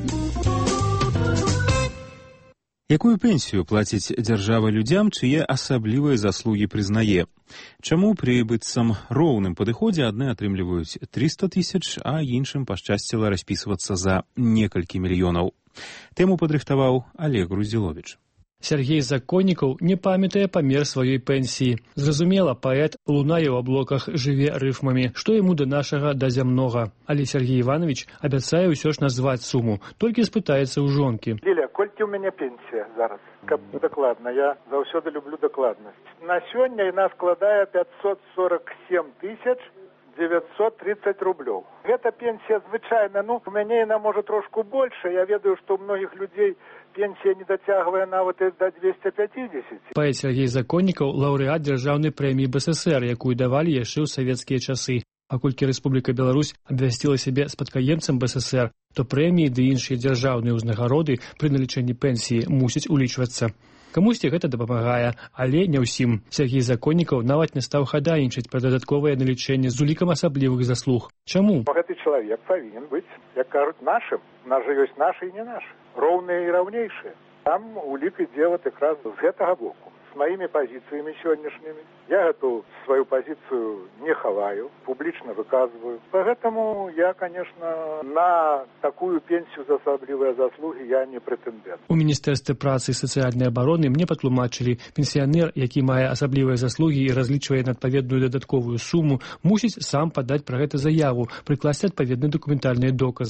Якую пенсію плаціць дзяржава людзям, чые асаблівыя заслугі прызнае? Чаму пры быццам роўным падыходзе адны атрымліваюць 300 000, а іншым пашчасціла распісвацца за некалькі мільёнаў? Тэму падрыхтаваў Олег Груздзіловіч. Сергей Законнікаў не памятае памер сваёй пенсіі. Зразумела, паэт лунае ў аблоках, жыве рыфмамі, што яму да нашага да зямнога. Але Сергей Іванович абяцае ўсё ж назваць суму, толькі спытаецца ў жонкі. Ліля, колькі ў мяне пенсія зараз? Каб дакладна, я заўсёды люблю дакладнасць. На сёння яна складае 547 930 рублёў. Гэта пенсія звычайна, у мяне яна можа трошку больше. Я ведаю, што ў многіх людзей пенсія не дацягвае нават і да 250. Паэт Сергей Законнікаў лаўрэат дзяржаўнай прэміі БССР, якую давалі яшчэ ў савецкія часы. Паколькі Рэспубліка Беларусь абвясціла сябе спадкаемцам БССР, то прэміі ды іншыя дзяржаўныя ўзнагароды пры налічэнні пенсіі мусяць улічвацца. Камусьці гэта дапамагае, але не ўсім. Сергей Законнікаў нават не стаў хадайнічаць пра дадатковае налічэнне з улікам асаблівых заслуг. Чаму? Гэты чалавек павінен быць, як кажуць, нашым. У нас жа ёсць нашы і не нашы. Роўныя і раўнейшыя. Там улік ідзе вот якраз з гэтага боку. С моими позициями сегодняшними. Я эту свою позицию не хаваю, публично выказываю. Поэтому я, конечно, на такую пенсию за особливые заслуги я не претендент. У Міністэрстве працы і сацыяльнай абароны мне патлумачылі, пенсіянер, які мае асаблівыя заслугі і разлічвае на адпаведную дадатковую суму, мусіць сам падаць пра гэта заяву, прыкласці адпаведныя дакументальныя доказы.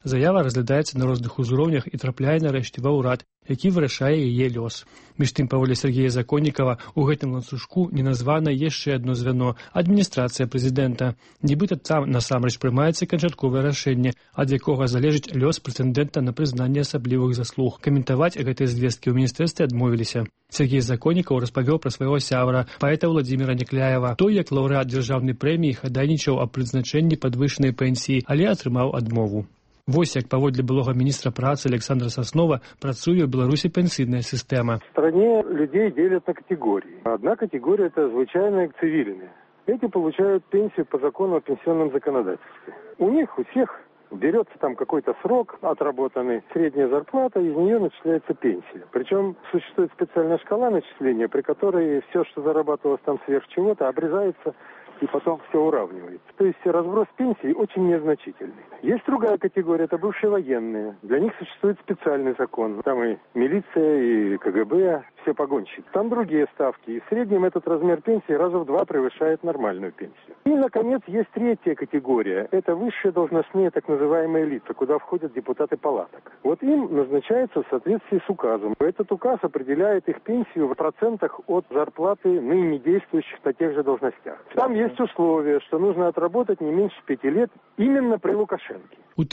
Заява разглядаецца на розных узроўнях і трапляе нарэшце ва ўрад, які вырашае яе лёс. Між тым, паводле Сергея Законнікава, у гэтым ланцужку не названа яшчэ адно звяно – адміністрацыя прэзідэнта. Нібыта там насамрэч прымаецца канчатковае рашэнне, ад якога залежыць лёс прэтэндэнта на прызнанне асаблівых заслуг. Каментаваць гэтыя звесткі ў міністэрстве адмовіліся. Сергей Законнікаў распавёў пра свайго сябра, паэта Владзіміра Някляева. Той, як лаўрэат дзяржаўнай прэміі, хадайнічаў аб прызначэнні падвышанай пенсіі, але атрымаў адмову. Вось як паводле былога міністра працы Александра Соснова працуе ў Беларусі пенсійная сістэма. В стране людей делят на категории. Одна категория – это звычайные цивильные. Эти получают пенсию по закону о пенсионном законодательстве. У них, у всех берется там какой-то срок отработанный, средняя зарплата, из нее начисляется пенсия. Причем существует специальная шкала начисления, при которой все, что зарабатывалось там сверх чего-то, обрезается и потом все уравнивается. То есть разброс пенсий очень незначительный. Есть другая категория, это бывшие военные. Для них существует специальный закон. Там и милиция, и КГБ, все погонщики. Там другие ставки. И в среднем этот размер пенсии раза в 2 превышает нормальную пенсию. И, наконец, есть третья категория. Это высшие должностные так называемые лица, куда входят депутаты палаток. Вот им назначается в соответствии с указом. Этот указ определяет их пенсию в процентах от зарплаты ныне действующих на тех же должностях. Там есть условие, что нужно отработать не меньше 5 лет именно при Лукашенке. У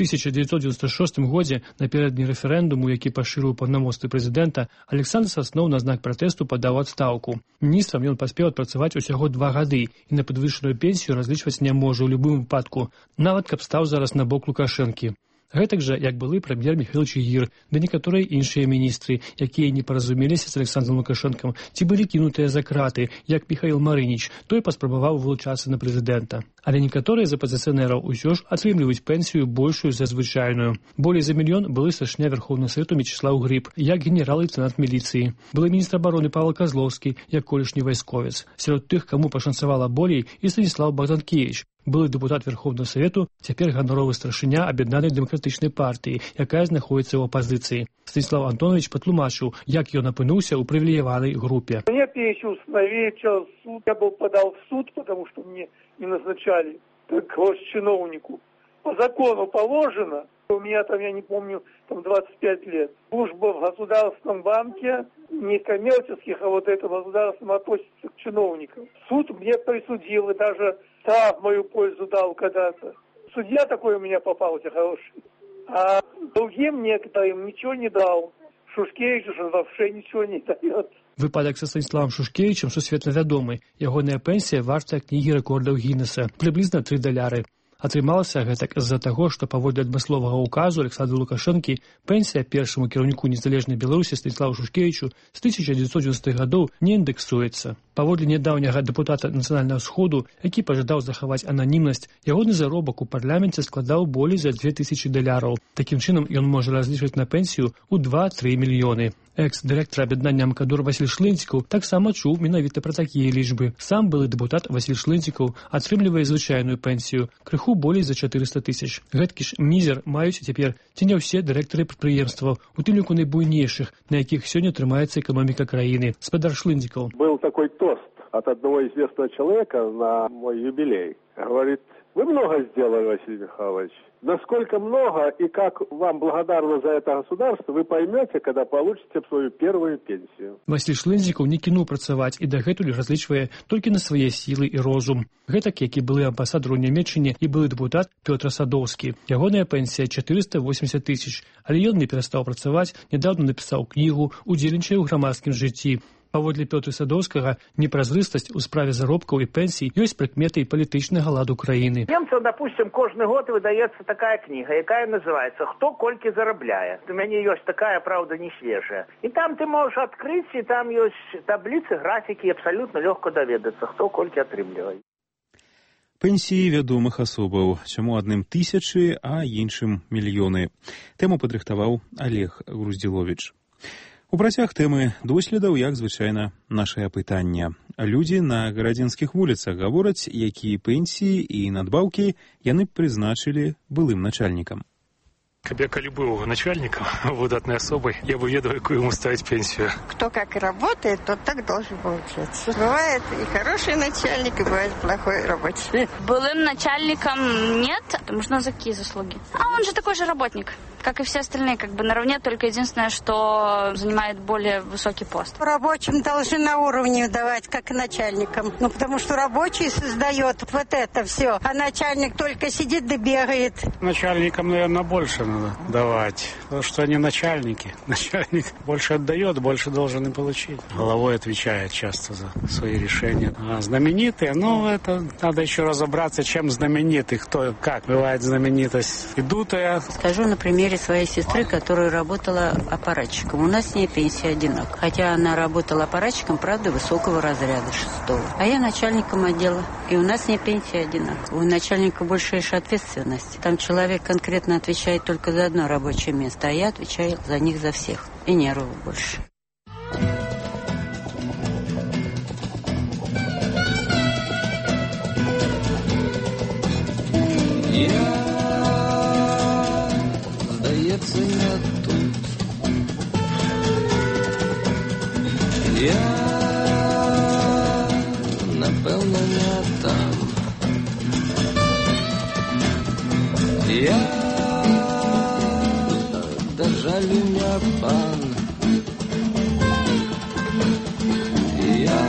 1996 годзе напярэдадні рэферэндуму, які пашырыў паўнамоцтвы прэзідэнта, Александр Соснов на знак пратэсту падаў адстаўку. Міністрам ён паспеў адпрацаваць усяго 2 гады і на падвышаную пенсію разлічваць не можа ў любым выпадку, нават каб стаў зараз на бок Лукашэнкі. Гэтак жа, як былы прэм'ер Міхаіл Чыгір, да некаторыя іншыя міністры, якія не паразумеліся з Александром Лукашэнкам, ці былі кінутыя за краты, як Міхаіл Марыніч, той паспрабаваў вылучацца на прэзідэнта. Але некаторыя з апазіцыянераў усё ж атрымліваюць пенсію большую за звычайную. Болей за мільён былы старшыня Верховнага Савету Мечыслаў Грыб, як генерал-лейтэнант міліцыі. Былы міністр абароны Павел Козловскі, як колішні вайсковец. Сярод тых, каму пашанцавала болей, і Станіслав Богданкевич, былы дэпутат Верховнага Савету, цяпер ганаровы старшыня Аб'яднанай дэмакратычнай партыі, якая знаходзіцца ў апазіцыі. Станіслав Антонович патлумачыў, як ён апынуўся ў прывілеяванай групе. Мне пенсию установили через суд. Я был подал в суд, потому что мне не назначали как госчиновнику. По закону положено. У меня там, я не помню, там 25 лет. Служба в Государственном банке, не коммерческих, а вот это государственном относится к чиновникам. Суд мне присудил и даже штраф в мою пользу дал когда-то. Судья такой у меня попался хороший. А другим некоторым ничего не дал. Шушкевичу вообще ничего не дает. Выпадак са Станіславам Шушкевічам сусветна вядомы. Ягоная пенсія вартая кнігі рэкордаў Гіннеса, прыблізна $3. Атрымалася гэтак з-за таго, што паводле адмысловага ўказу Александра Лукашэнкі пенсія першаму кіраўніку незалежнай Беларусі Станіславу Шушкевічу з 1990-х гадоў не індэксуецца. Паводле нядаўняга дэпутата Нацыянальнага сходу, які пажадаў захаваць ананімнасць, ягоны заробак у парламенце складаў болей за $2000. Такім чынам ён можа разлічваць на пенсію ў 2-3 мільёны. Экс-дырэктар аб'яднання Мкадор Васіль Шлынцікаў таксама чуў менавіта пра такія лічбы. Сам былы дэпутат Васіль Шлынцікаў атрымлівае звычайную пенсію, крыху болей за 400 000. Гэткі ж мізер маюць цяпер ці не ўсе дырэктары прадпрыемстваў, у тым ліку найбуйнейшых, на якіх сёння трымаецца эканоміка краіны. Спадар Шлынцікаў. Был такой тост от одного известного человека на мой юбилей. Говорит, вы много сделали, Василий Михайлович. Насколько много и как вам благодарны за это государство, вы поймете, когда получите свою первую пенсию. Васіль Шлынцікаў не кінуў працаваць і дагэтуль разлічвае толькі на свае сілы і розум. Гэтак, як і былы амбасадар у Нямецчыне і былы дэпутат Пётр Садоўскі. Ягоная пенсія 480 000, але ён не перастаў працаваць, нядаўна напісаў кнігу, удзельнічае ў грамадскім жыцці. Паводле Пётра Садоўскага, непразрыстасць у справе заробкаў і пенсій ёсць прыкметай палітычнага ладу краіны. Немцам, допустим, кожны год выдаецца такая кніга, якая называецца «Хто колькі зарабляе». У мяне ёсць такая, правда, не свежая. І там ты можаш адкрыць, і там ёсць табліцы, графікі, абсалютна лёгка даведацца, хто колькі атрымлівае. Пенсіі вядомых асобаў, чаму адным 1000, а іншым мільёны. Тэму падрыхтаваў Олег Груздзіловіч. У працяг тэмы доследаў, як звычайна, нашае апытання. Людзі на гарадзінскіх вуліцах гавораць, якія пенсіі і надбаўкі яны прызначылі былым начальнікам. Каб я калі быў начальником, выдатной особой, я бы ведал, какую ему ставить пенсию. Кто как работает, тот так должен получаться. Бывает и хороший начальник, и бывает плохой рабочий. Былым начальником нет, потому что за какие заслуги? А он же такой же работник, как и все остальные, как бы наравне, только единственное, что занимает более высокий пост. Рабочим должны на уровне давать, как и начальникам. Ну, потому что рабочий создает вот это все, а начальник только сидит да бегает. Начальникам, наверное, больше надо давать, потому что они начальники. Начальник больше отдает, больше должен и получить. Головой отвечает часто за свои решения. А знаменитые, это надо еще разобраться, чем знаменитый, кто, как. Бывает знаменитость и дутая. Скажу на примере своей сестры, которая работала аппаратчиком. У нас с ней пенсия одинаковая. Хотя она работала аппаратчиком, правда, высокого разряда, 6-го. А я начальником отдела. И у нас с ней пенсия одинаковая. У начальника большая ответственность. Там человек конкретно отвечает только за одно рабочее место, а я отвечаю за них за всех. И нервов больше. Здається, не тут. Я, напевно, не там. Я, да жалю, не пан. Я,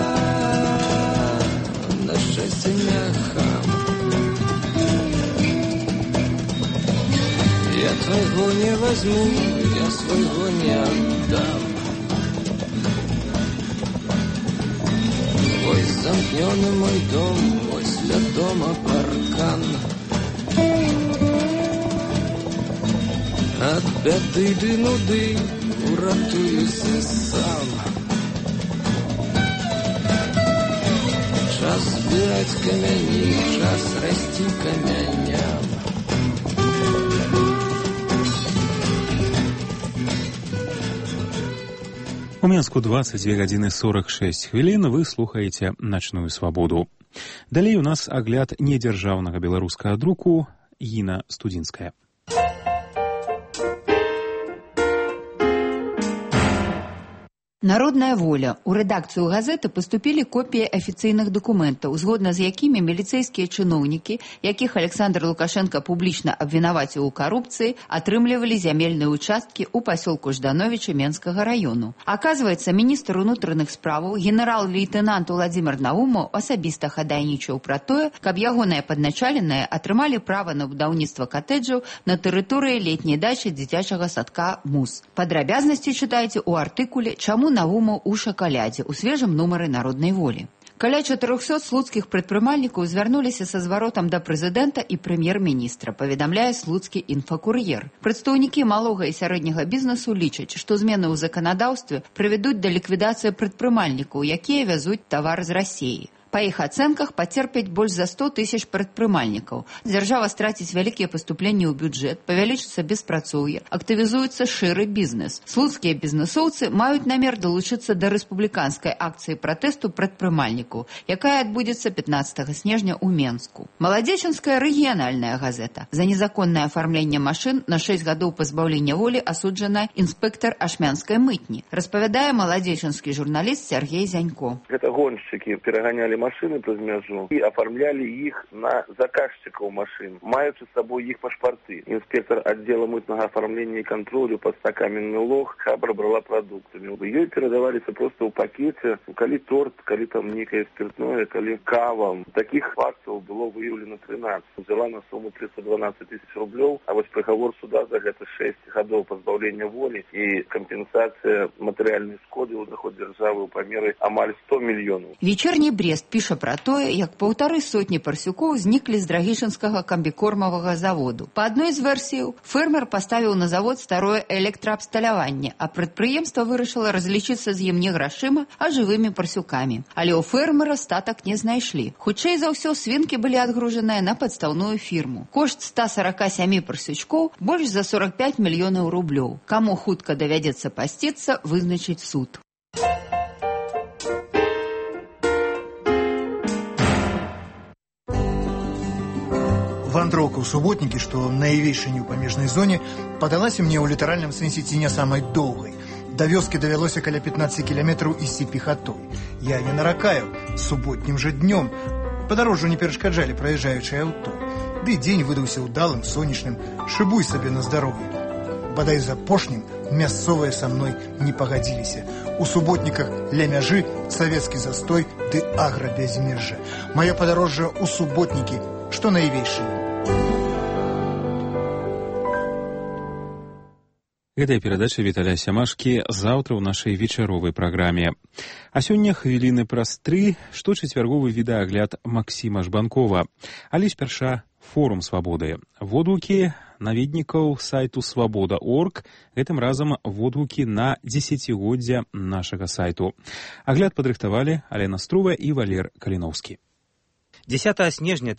на щастя, не хам. Я твоего не возьму, я своего не отдам. Ой, замкненный мой дом, после дома паркан. От беды до нуды уратуюсь и сам. Час збирать камяни, час расти камяням. У Мінску 22 гадзіны 46 хвілін. Вы слухаеце «Начную свабоду». Далей у нас агляд недзяржаўнага беларускага друку Інна Студзінская. Народная воля. У рэдакцыю газеты паступілі копіі афіцыйных дакументаў, згодна з якімі міліцэйскія чыноўнікі, якіх Александр Лукашенко публічна абвінаваціў у карупцыі, атрымлівалі зямельныя участкі ў пасёлку Ждановіча Менскага раёну. Аказваецца, міністр унутраных справаў генерал-лейтэнант Уладзімир Наумаў асабіста хадайнічаў пра тое, каб ягоныя падначаленыя атрымалі права на будаўніцтва катэджаў на тэрыторыі летняй дачы дзіцячага садка МУЗ. Падрабязнасці чытайце ў артыкуле «Чаму Наумаў у шакалядзе» у свежым нумары «Народнай волі». Каля 400 слуцкіх прадпрымальнікаў звярнуліся са зваротам да прэзідэнта і прэм'ер-міністра, паведамляе слуцкі інфакур'ер. Прадстаўнікі малога і сярэдняга бізнесу лічаць, што змены ў заканадаўстве прывядуць да ліквідацыі прадпрымальнікаў, якія вязуць тавар з Расіі. Па іх ацэнках пацерпяць больш за 100 тысяч прадпрымальнікаў. Дзяржава страціць вялікія паступленні ў бюджэт, павялічыцца беспрацоўе, актывізуецца шэры бізнес. Слуцкія бізнесоўцы маюць намер далучыцца да рэспубліканскай акцыі пратэсту прадпрымальнікаў, якая адбудзецца 15 снежня ў Менску. Маладзечанская рэгіянальная газета. За незаконнае афармленне машын на 6 гадоў пазбаўлення волі асуджана інспектар ашмянскай мытні, распавядае маладзечанскі журналіст Сергей Зянько. Гэта гоншчыкі пераганялі машины праз мяжу и оформляли их на заказчиков машин, маючи с собой их пашпорты. Инспектор отдела мытного оформления и контроля поста Каменный Лог хабар брала продуктами. Ее передавались просто в пакете, коли торт, коли там некое спиртное, коли кава. Таких фактов было выявлено 13. Взяла на сумму 312 тысяч рублей, а вот приговор суда за это 6 годов позбавления воли и компенсация материальной шкоды у доход державы по меры амаль 100 миллионов. Вечерний Брест піша пра тое, як 1,5 парсюкоў зніклі з драгішынскага камбікормавага заводу. Па адной з версіяў, фермер паставіў на завод старое электраабсталяванне, а прадпрыемства вырашыла разлічыцца з ім не грашыма, а жывымі парсюкамі. Але ў фермера статак не знайшлі. Хутчэй за ўсё, свінкі былі адгружаныя на падстаўную фірму. Кошт 147 парсючкоў больш за 45 мільёнаў рублёў. Каму хутка давядзецца пасціцца, вызначыць суд. Вандроўка ў суботнікі, што найвейшай у памежнай зоне, падалася мне ў літаральным сэнсе ці не самай доўгай. До вёскі давялося каля 15 кіламетраў ісці пехатой. Я не наракаю, суботнім жа днём. Падарожжу не перашкаджалі праязджаючыя аўто. Ды дзень выдаўся ўдалым, сонечным, шыбуй сабе на здароўе. Бадай з апошнім мясцовыя са мной не пагадзіліся. У суботніках ля мяжы савецкі застой ды аграбязмежжа. Маё падарожжа ў суботнікі, што найвейшае. Гэтая перадача Віталя Сямашкі заўтра ў нашай вечаровай праграме. А сёння хвіліны праз 3, што чацвярговы відэаагляд Максіма Жбанкова. Але спярша форум свабоды. Водгукі наведнікаў сайту свабода.орг, гэтым разам водгукі на 10годдзя нашага сайту. Агляд падрыхтавалі Алена Струва і Валер Каліноўскі. 10 снежня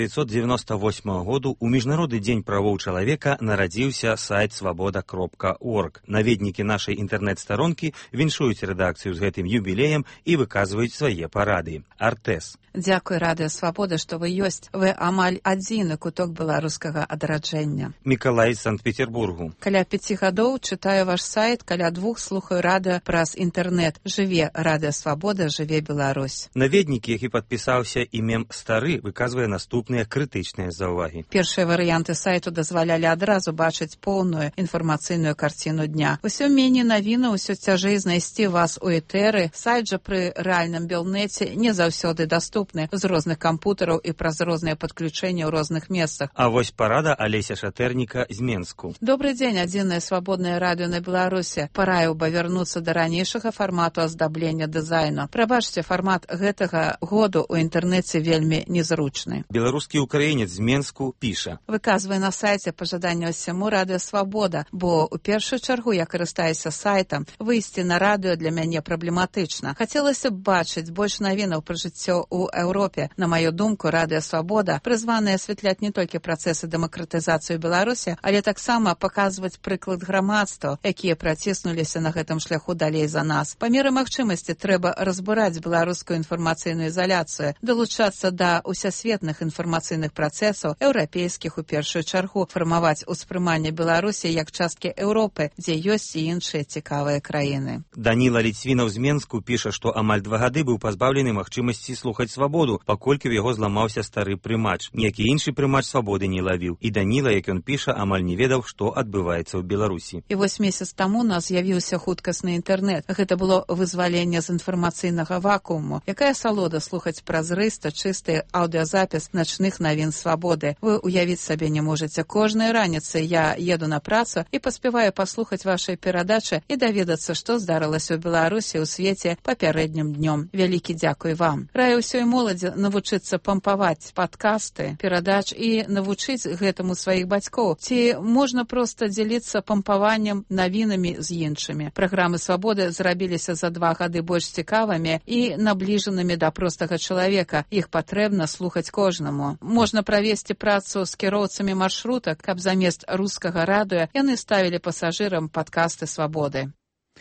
1998 году у Міжнародны дзень правоў чалавека нарадзіўся сайт свабода.орг. Наведнікі нашай інтэрнэт-старонкі віншуюць рэдакцыю з гэтым юбілеем і выказваюць свае парады. Артэс. Дзякуй, Радыё Свабода, што вы ёсць. Вы амаль адзіны куток беларускага адраджэння. Мікалай з Санкт-Петербургу. Каля 5 гадоў чытаю ваш сайт, каля 2 слухаю радыё праз інтэрнэт. Жыве Радыё Свабода, жыве Беларусь. Наведнікі, які падпісаўся імем Стары, выказвае наступныя крытычныя заўвагі. Першыя варыянты сайту дазвалялі адразу бачыць поўную інфармацыйную карціну дня. Усё меней навіна, ўсё цяжэй знайсці вас у этэры. Сайт жа пры рэальным белнеце не заўсёды даступны з розных кампутараў і праз розныя падключэнні ў розных месцах. А вось парада Алеся Шатэрніка з Менску. Добрый дзень, адзінае свабоднае радыё на Беларусі. Параіў бы вярнуцца да ранейшага фармату аздаблення дызайну. Прабачце, фармат гэтага году ў інтэрнэце вельмі незручны. Беларускі ўкраінец з Менску піша. Выказвае на сайце пажаданне ўсяму Радыё Свабода, бо у першую чаргу я карыстаюся сайтам. Выйсці на радыё для мяне праблематычна. Хацелася б бачыць больш навінаў пра жыццё ў Еўропе. На маю думку, Радыё Свабода прызванае асвятляць не толькі працэсы дэмакратызацыі Беларусі, але таксама паказваць прыклад грамадства, якія праціснуліся на гэтым шляху далей за нас. Па меры магчымасці трэба разбураць беларускую інфармацыйную ізаляцыю, далучацца да усесветных інфармацыйных працэсаў, еўрапейскіх у першую чаргу, фармаваць успрыманне Беларусі як часткі Еўропы, дзе ёсць і іншыя цікавыя краіны. Даніла Ліцвінаў з Менску піша, што амаль 2 гады быў пазбаўлены магчымасці слухаць свабоду, паколькі ў яго зламаўся стары прымач. Ніякі іншы прымач свабоды не лавіў. І Даніла, як ён піша, амаль не ведаў, што адбываецца ў Беларусі. І вось месяц таму у нас з'явіўся хуткасны інтэрнэт. Гэта было вызваленне з інфармацыйнага вакууму. Якая салода слухаць празрыста, чысты аўдыёзапіс начных навін свабоды. Вы уявіць сабе не можаце. Кожнай раніцай я еду на працу і паспяваю паслухаць вашай перадачы і даведацца, што здарылася ў Беларусі ў свеце папярэднім днём. Вялікі дзякуй вам. Раю ўсёй моладзі навучыцца пампаваць падкасты, перадач і навучыць гэтаму сваіх бацькоў. Ці можна проста дзеліцца пампаваннем навінамі з іншымі. Праграмы свабоды зрабіліся за 2 гады больш цікавымі і набліжанымі да простага чалавека. Іх патрэбна слухаць кожнаму. Можна правесці працу з кіроўцамі маршрутак, каб замест рускага радыё яны ставілі пасажырам падкасты свабоды.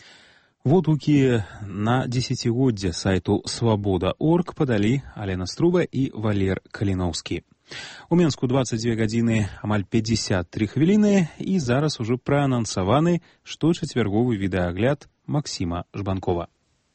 Водгукі на 10годдзя сайту свабода.орг падалі Алена Струва і Валер Каліноўскі. У Менску 22 гадзіны, амаль 53 хвіліны, і зараз ужо праанансаваны шточацвярговы відэаагляд Максіма Жбанкова.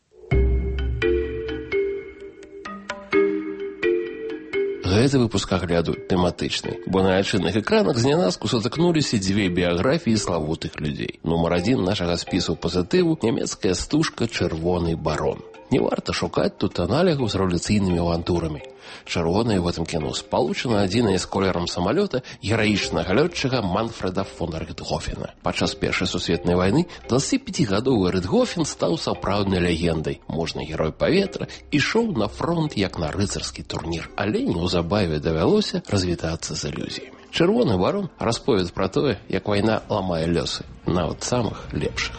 Гэты выпуск агляду тэматычны, бо на айчынных экранах знянацку сутыкнуліся 2 біяграфіі славутых людзей. Нумар 1 нашага спісу пазітыву – нямецкая стужка «Чырвоны барон». Не варта шукаць тут аналігаў з рэвалюцыйнымі авантурамі. Чырвонае в гэтым кіно спалучана адзінае з колерам самалёта гераічнага лётчыка Манфреда фон Ритгофена. Падчас Першай сусветнай вайны 25-гадовы Ритгофен стаў сапраўднай легендай. Мужны герой паветра ішоў на фронт як на рыцарскі турнір, але неўзабаве давялося развітацца з ілюзіямі. Чырвоны барон расповед пра тое, як вайна ламае лёсы, нават самых лепшых.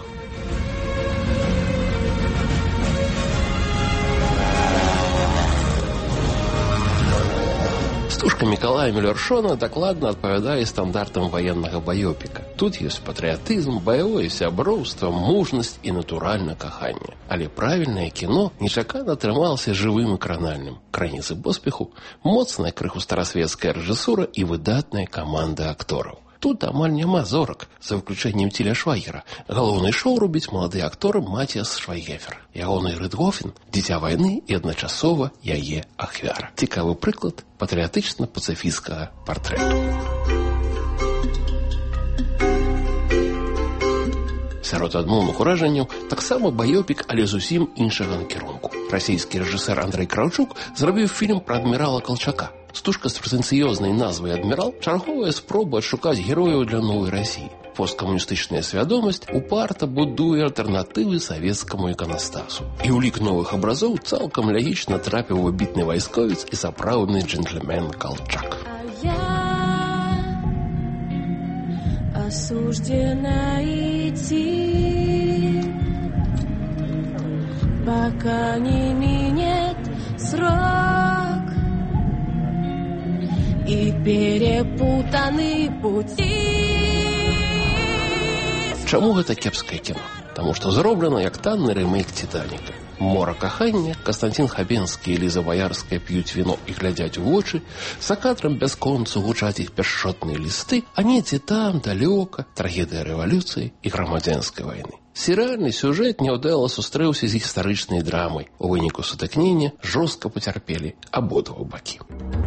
Стужка Мікалая Мюллершона дакладна адпавядае стандартам ваеннага баёпіка. Тут ёсць патрыятызм, баявое сяброўства, мужнасць і натуральна каханне. Але правільнае кіно нечакана атрымалася жывым і кранальным. Крыніцы поспеху, моцная крыху старасветская рэжысура і выдатная каманда актораў. Тут амаль няма зорак, за выключэннем Тіля Швайгера. Галоўны шоу робіць малады актор Матіас Швайгефер. Ягоны Рытгофен – дзіця вайны і адначасова яе ахвяра. Цікавы прыклад патрыятычна-пацыфісцкага партрэта. Сярод адмоўных уражанняў таксама баёпік, але зусім іншага накірунку. Расійскі рэжысэр Андрэй Краўчук зрабіў фільм пра адмірала Калчака. Стужка з прэтэцыёзнай назвай «Адмірал» – чарговая спроба адшукаць герояў для новай Расіі. Посткамуністычная свядомасць упарта будуе альтэрнатывы савецкаму іканастасу. І ў лік новых абразоў цалкам лягічна трапіў выбітны вайсковец і сапраўдны джентльмен Калчак. Осуждена идти, пока не минет срок, и перепутаны пути. Чаму гэта кепскае кіно? Таму што зроблена як танны рэмейк «Титаніка». Мора кахання, Кастанцін Хабенскі і Ліза Баярская п'юць віно і глядзяць у вочы, за кадрам бясконцу гучаць іх пяшчотныя лісты, а недзе там, далёка, трагедыя рэвалюцыі і грамадзянскай вайны. Серыяльны сюжэт няўдала сустрэўся з гістарычнай драмай. У выніку сутыкнення жорстка пацярпелі абодва бакі.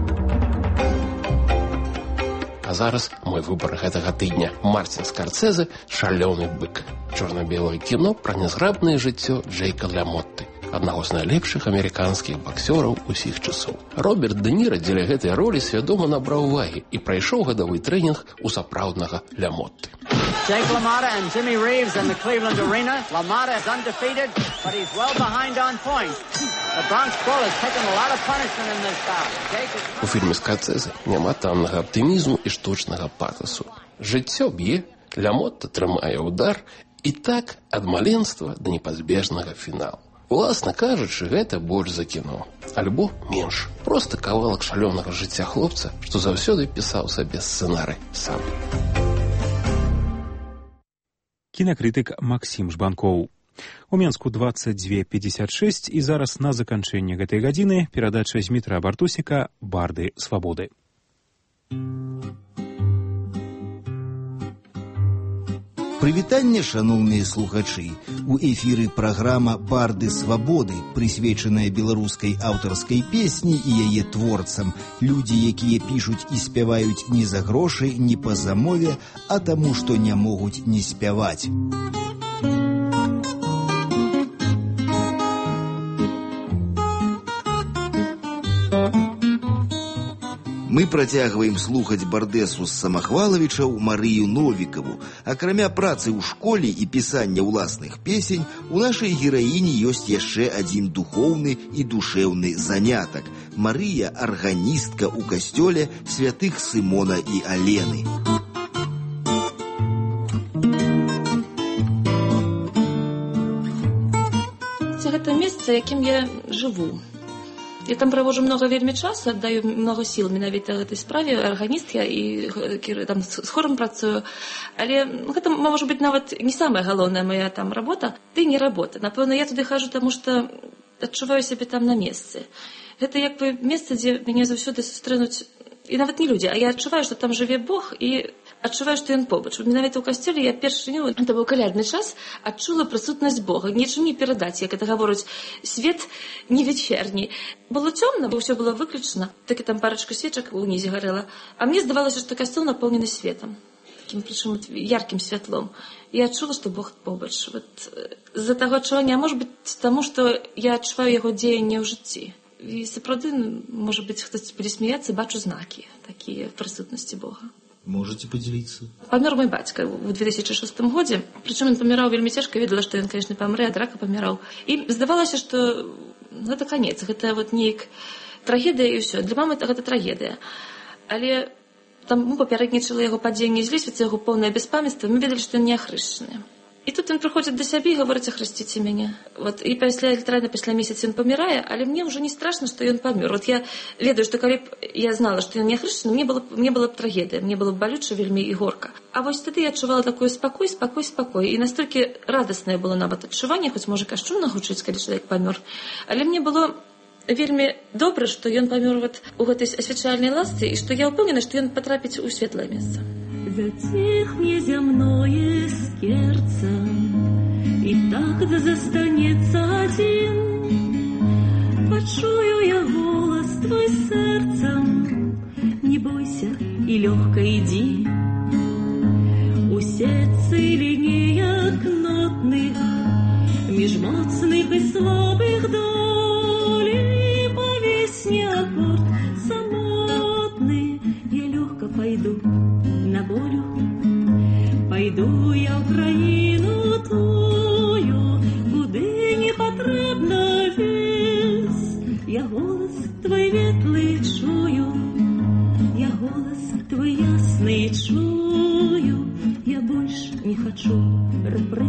А зараз мой выбар гэтага тыдня – Мартин Скорсезе «Шалёны бык». Чорна-белае кіно пра нязграбнае жыццё Джейка Ламотты, аднаго з найлепшых амерыканскіх баксёраў усіх часоў. Роберт Дэ Ніра дзеля гэтай ролі свядома набраў увагі і прайшоў гадавы трэнінг у сапраўднага Ламотты. Jake LaMotta and Jimmy Reeves in the Cleveland Arena. LaMotta is undefeated, but he's well behind on points. The Bronx Bull has taken a lot of punishment in this bout. У фільме Скорсезе няма таннага аптымізму і штучнага патасу. Жыццё б'е, Ламотта трымае ўдар, і так ад маленства да непазбежнага фіналу. Уласна кажучы, гэта больш за кіно. Альбо менш. Проста кавалак шалёнага жыцця хлопца, што заўсёды пісаў сабе сцэнарый сам. Кінакрытык Максім Жбанкоў. У Менску 22:56 і зараз на заканчэнне гэтай гадзіны перадача з Дмітра Бартусіка «Барды свабоды». Прывітанне, шаноўныя слухачы. У эфіры праграма «Барды свабоды», прысвечаная беларускай аўтарскай песні і яе творцам. Людзі, якія пішуць і спяваюць не за грошы, не па замове, а таму, што не могуць не спяваць. Мы працягваем слухаць бардэсу з Самахвалавічаў Марыю Новікаву. Акрамя працы ў школе і пісання ўласных песень, у нашай гераіні ёсць яшчэ адзін духоўны і душэўны занятак. Марыя – арганістка ў касцёле святых Сымона і Алены. Гэта месца, якім я жыву. Я там праводжу много вельмі часу, аддаю много сіл менавіта гэтай справе, арганіст я і там з хорам працую, але гэта можа быць нават не самая галоўная моя там работа, ды не работа. Напэўна, я туды хожу, таму што адчуваю сябе там на месцы. Гэта як бы месца, дзе мяне заўсёды сустрэнуць і нават не людзі, а я адчуваю, што там жыве Бог і адчуваю, што ён побач. Менавіта ў касцёле я першыню, это быў калядны час, адчула прысутнасць Бога. Нічым не перадаць, як это гавораць, свет не вечерні. Было цёмна, бо ўсё было выключана, такі там парачка свечак унізе гарэла. А мне здавалася, што касцёл напоўнены светам, такім прычым яркім святлом. Я адчула, што Бог побач. З-за таго адчування, а можа быць, таму, што я адчуваю яго дзеянне ў жыцці. І сапраўды, можа быць, хтось будзе смяяцца, бачу знакі такія прысутнасці Бога. Можете поделиться? Памёр мой бацька ў 2006 годзе. Прычым ён паміраў вельмі цяжка, ведала, што ён, конечно, памрэ, ад рака паміраў. І здавалася, што гэта канец, гэта вот нейк трагедыя і ўсё. Для мамы гэта трагедыя. Але там папярэднічала яго падзенне з лесвіцы, яго поўнае бяспамятства. Мы ведалі, што ён не ахрышчаны. І тут ён прыходзіць да сябе і гаворыць: ахрысціце мяне. Вот, і літаральна пасля месяца ён памірае, але мне ўжо не страшна, што ён памёр. Вот я ведаю, што калі б я знала, што ён не ахрышчаны, мне была б трагедыя, мне было б балюча вельмі і горка. А вось тады я адчувала такой спакой. І настолькі радаснае было нават адчуванне, хоць можа кашчунна гучыць, калі чалавек памёр. Але мне было вельмі добра, што ён памёр вот у гэтай асвячальнай ласцы, і што я ўпэўнена, што ён патрапіць у светлае месца. Затихне земное сердце, и так да застанется один. Почую я голос твой сердцем, не бойся и легко иди. У сетцы линия кнотных, меж моцных и слабых долей, по весне аккорд самотный, я легко пойду на волю. Пойду я в країну тую, куди не потрібно віз. Я голос твой ветлий чую, я голос твой ясный чую. Я больше не хочу репрессий.